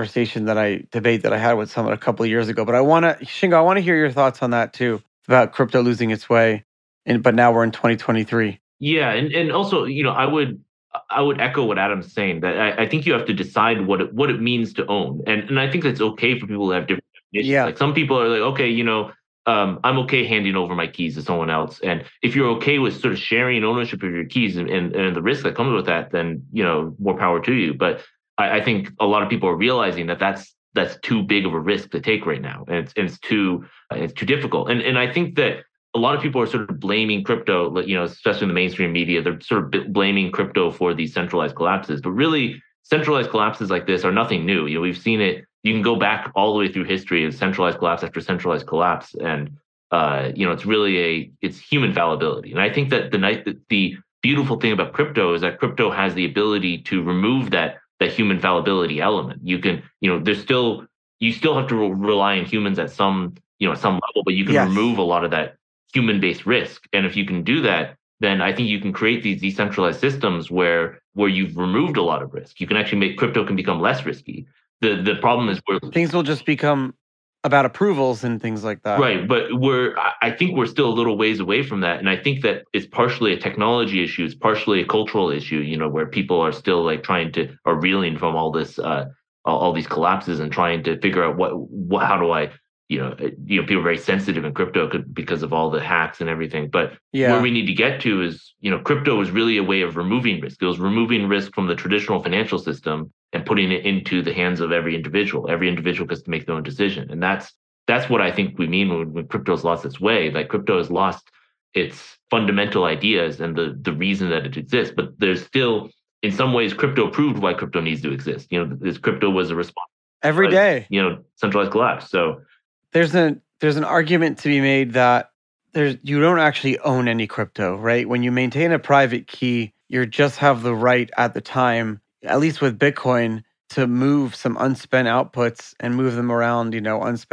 debate that I had with someone a couple of years ago, but Shingo, I want to hear your thoughts on that too, about crypto losing its way. But now we're in 2023. Yeah. And also, I would echo what Adam's saying, that I think you have to decide what it means to own. And I think it's okay for people to have different definitions. Yeah. Some people are okay, I'm okay handing over my keys to someone else. And if you're okay with sort of sharing ownership of your keys and the risk that comes with that, then, more power to you. But I think a lot of people are realizing that that's too big of a risk to take right now. And it's too difficult. And I think that a lot of people are sort of blaming crypto, especially in the mainstream media, they're sort of blaming crypto for ththese centralized collapses. But really, centralized collapses like this are nothing new. We've seen it. You can go back all the way through history of centralized collapse after centralized collapse. And, it's really it's human fallibility. And I think that the beautiful thing about crypto is that crypto has the ability to remove that human fallibility element. You can, you still have to rely on humans at some level, but you can remove a lot of that human-based risk. And if you can do that, then I think you can create these decentralized systems where you've removed a lot of risk. You can actually make crypto can become less risky. The problem is things will just become about approvals and things like that. Right. But I think we're still a little ways away from that. And I think that it's partially a technology issue. It's partially a cultural issue, where people are still are reeling from all this, all these collapses and trying to figure out how do I, people are very sensitive in crypto because of all the hacks and everything. But where we need to get to is, crypto is really a way of removing risk. It was removing risk from the traditional financial system and putting it into the hands of every individual. Every individual gets to make their own decision. And that's what I think we mean when crypto's lost its way. Crypto has lost its fundamental ideas and the reason that it exists. But there's still, in some ways, crypto proved why crypto needs to exist. This crypto was a response. Every day. Centralized collapse. So there's an argument to be made that you don't actually own any crypto, right? When you maintain a private key, you just have the right at the time, at least with Bitcoin, to move some unspent outputs and move them around, unspent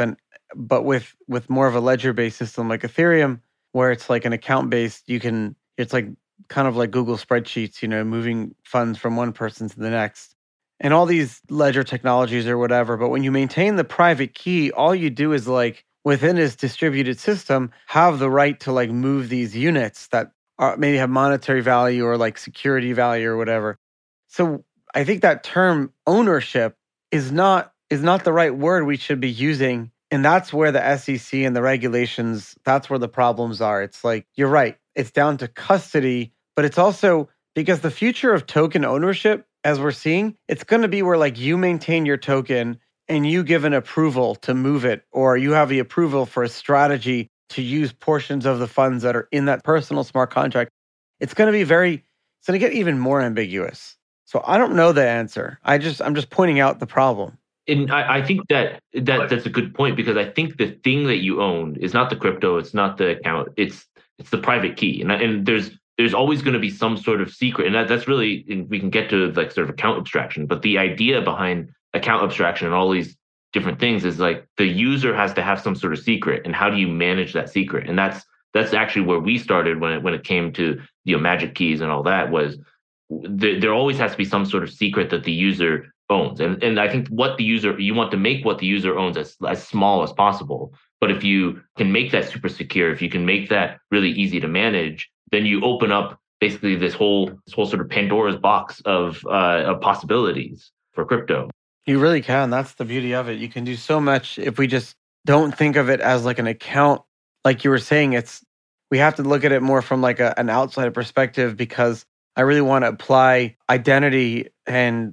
but with more of a ledger-based system like Ethereum, where it's like an account-based, it's like kind of like Google spreadsheets, moving funds from one person to the next. And all these ledger technologies or whatever. But when you maintain the private key, all you do is like within this distributed system, have the right to like move these units that maybe have monetary value or like security value or whatever. So I think that term ownership is not the right word we should be using. And that's where the SEC and the regulations, that's where the problems are. It's like, you're right. It's down to custody, but it's also because the future of token ownership, as we're seeing, it's going to be where like you maintain your token and you give an approval to move it, or you have the approval for a strategy to use portions of the funds that are in that personal smart contract. It's going to get even more ambiguous. So I don't know the answer. I'm just pointing out the problem. And I think that's a good point, because I think the thing that you own is not the crypto, it's not the account, it's the private key. And there's always going to be some sort of secret. And that's really, we can get to like sort of account abstraction, but the idea behind account abstraction and all these different things is like the user has to have some sort of secret, and how do you manage that secret? And that's actually where we started when it came to magic keys and all that. Was there always has to be some sort of secret that the user owns, and I think you want to make what the user owns as small as possible. But if you can make that super secure, if you can make that really easy to manage, then you open up basically this whole sort of Pandora's box of possibilities for crypto. You really can. That's the beauty of it. You can do so much if we just don't think of it as like an account. Like you were saying, we have to look at it more from like an outside perspective, because I really want to apply identity and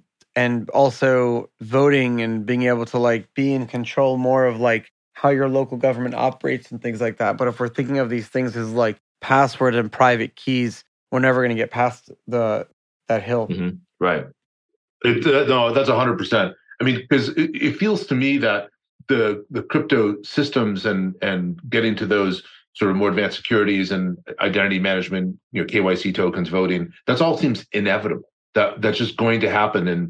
also voting and being able to like be in control more of like how your local government operates and things like that. But if we're thinking of these things as like password and private keys, we're never going to get past that hill. Mm-hmm. Right. No, that's 100%. I mean, because it feels to me that the crypto systems and getting to those sort of more advanced securities and identity management, KYC tokens, voting, that's all seems inevitable. That's just going to happen. And,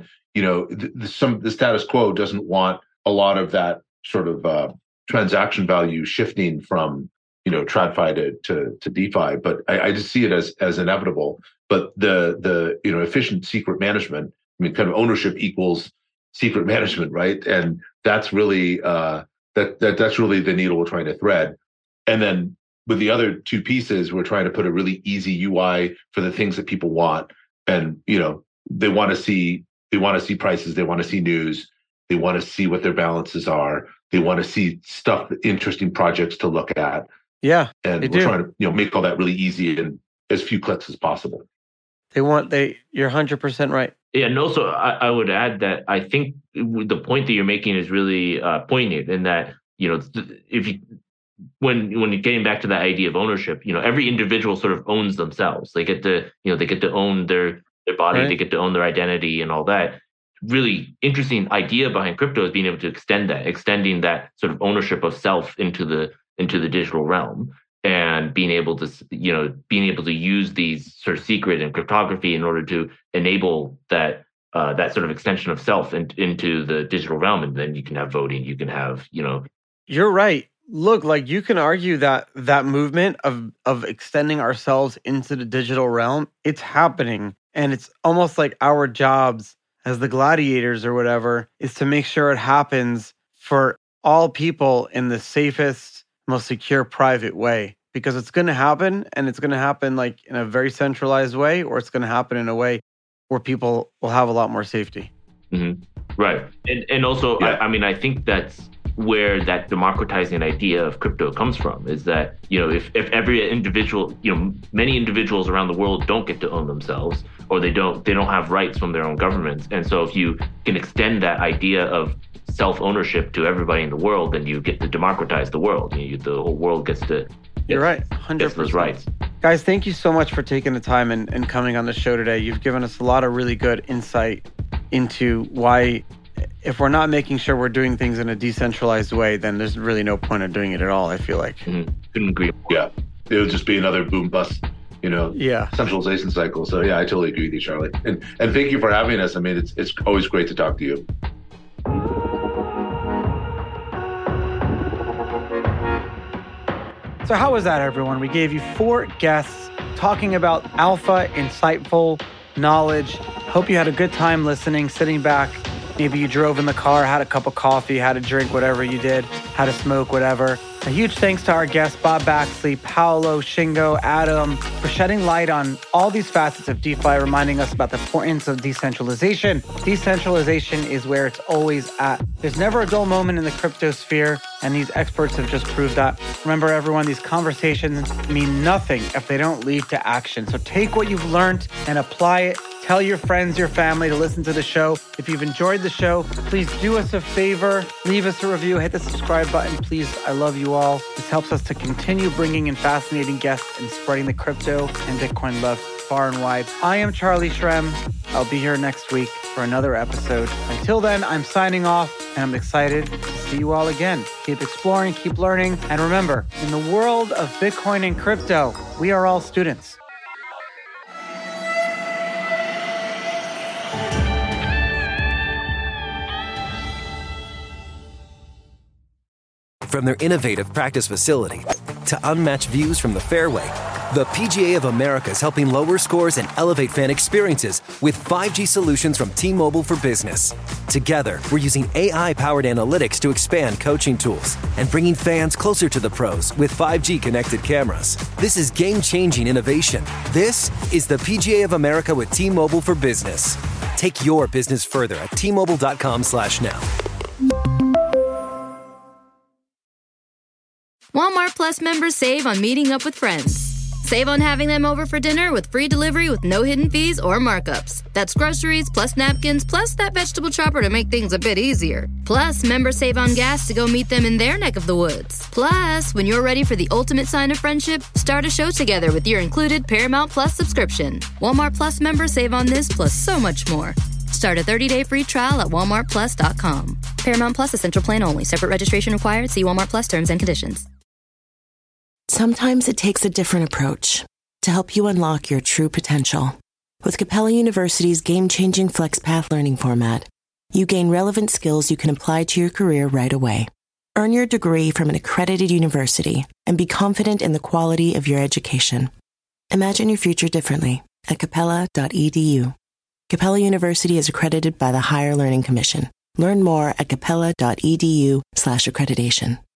the status quo doesn't want a lot of that sort of transaction value shifting from, TradFi to DeFi. But I just see it as inevitable. But the efficient secret management, kind of ownership equals secret management, right? And that's really that's really the needle we're trying to thread. And then with the other two pieces, we're trying to put a really easy UI for the things that people want. And they want to see prices, they want to see news, they want to see what their balances are, they want to see stuff, interesting projects to look at. Yeah, and we're trying to make all that really easy in as few clicks as possible. You're 100% right. Yeah, and also I would add that I think the point that you're making is really poignant, in that when you're getting back to that idea of ownership, every individual sort of owns themselves. They get to they get to own their body, right. They get to own their identity and all that. Really interesting idea behind crypto is being able to extending that sort of ownership of self into the digital realm, and being able to use these sort of secret and cryptography in order to enable that sort of extension of self into the digital realm. And then you can have voting, you can have, You're right. Look, like you can argue that movement of extending ourselves into the digital realm, it's happening. And it's almost like our jobs as the gladiators or whatever is to make sure it happens for all people in the safest, most secure, private way. Because it's going to happen, and it's going to happen like in a very centralized way, or it's going to happen in a way where people will have a lot more safety. Mm-hmm. Right. And also, yeah. I think that's where that democratizing idea of crypto comes from, is that, if every individual, many individuals around the world don't get to own themselves, or they don't have rights from their own governments. And so if you can extend that idea of self-ownership to everybody in the world, then you get to democratize the world. The whole world gets to... You're right, 100%. Those rights. Guys, thank you so much for taking the time and coming on the show today. You've given us a lot of really good insight into why, if we're not making sure we're doing things in a decentralized way, then there's really no point of doing it at all, I feel like. Mm-hmm. Couldn't agree more. Yeah, it would just be another boom bust, centralization cycle. So yeah, I totally agree with you, Charlie. And thank you for having us. It's always great to talk to you. So how was that, everyone? We gave you 4 guests talking about alpha, insightful knowledge. Hope you had a good time listening, sitting back. Maybe you drove in the car, had a cup of coffee, had a drink, whatever you did, had a smoke, whatever. A huge thanks to our guests, Bob Baxley, Paolo, Shingo, Adam, for shedding light on all these facets of DeFi, reminding us about the importance of decentralization. Decentralization is where it's always at. There's never a dull moment in the crypto sphere, and these experts have just proved that. Remember, everyone, these conversations mean nothing if they don't lead to action. So take what you've learned and apply it. Tell your friends, your family to listen to the show. If you've enjoyed the show, please do us a favor. Leave us a review. Hit the subscribe button, please. I love you all. This helps us to continue bringing in fascinating guests and spreading the crypto and Bitcoin love far and wide. I am Charlie Shrem. I'll be here next week for another episode. Until then, I'm signing off, and I'm excited to see you all again. Keep exploring, keep learning, and remember, in the world of Bitcoin and crypto, we are all students. From their innovative practice facility to unmatched views from the fairway, the PGA of America is helping lower scores and elevate fan experiences with 5G solutions from T-Mobile for Business. Together, we're using AI-powered analytics to expand coaching tools and bringing fans closer to the pros with 5G connected cameras. This is game-changing innovation. This is the PGA of America with T-Mobile for Business. Take your business further at T-Mobile.com/now. Walmart Plus members save on meeting up with friends. Save on having them over for dinner with free delivery with no hidden fees or markups. That's groceries plus napkins plus that vegetable chopper to make things a bit easier. Plus, members save on gas to go meet them in their neck of the woods. Plus, when you're ready for the ultimate sign of friendship, start a show together with your included Paramount Plus subscription. Walmart Plus members save on this plus so much more. Start a 30-day free trial at walmartplus.com. Paramount Plus Essential Plan only. Separate registration required. See Walmart Plus terms and conditions. Sometimes it takes a different approach to help you unlock your true potential. With Capella University's game-changing FlexPath learning format, you gain relevant skills you can apply to your career right away. Earn your degree from an accredited university and be confident in the quality of your education. Imagine your future differently at capella.edu. Capella University is accredited by the Higher Learning Commission. Learn more at capella.edu/accreditation.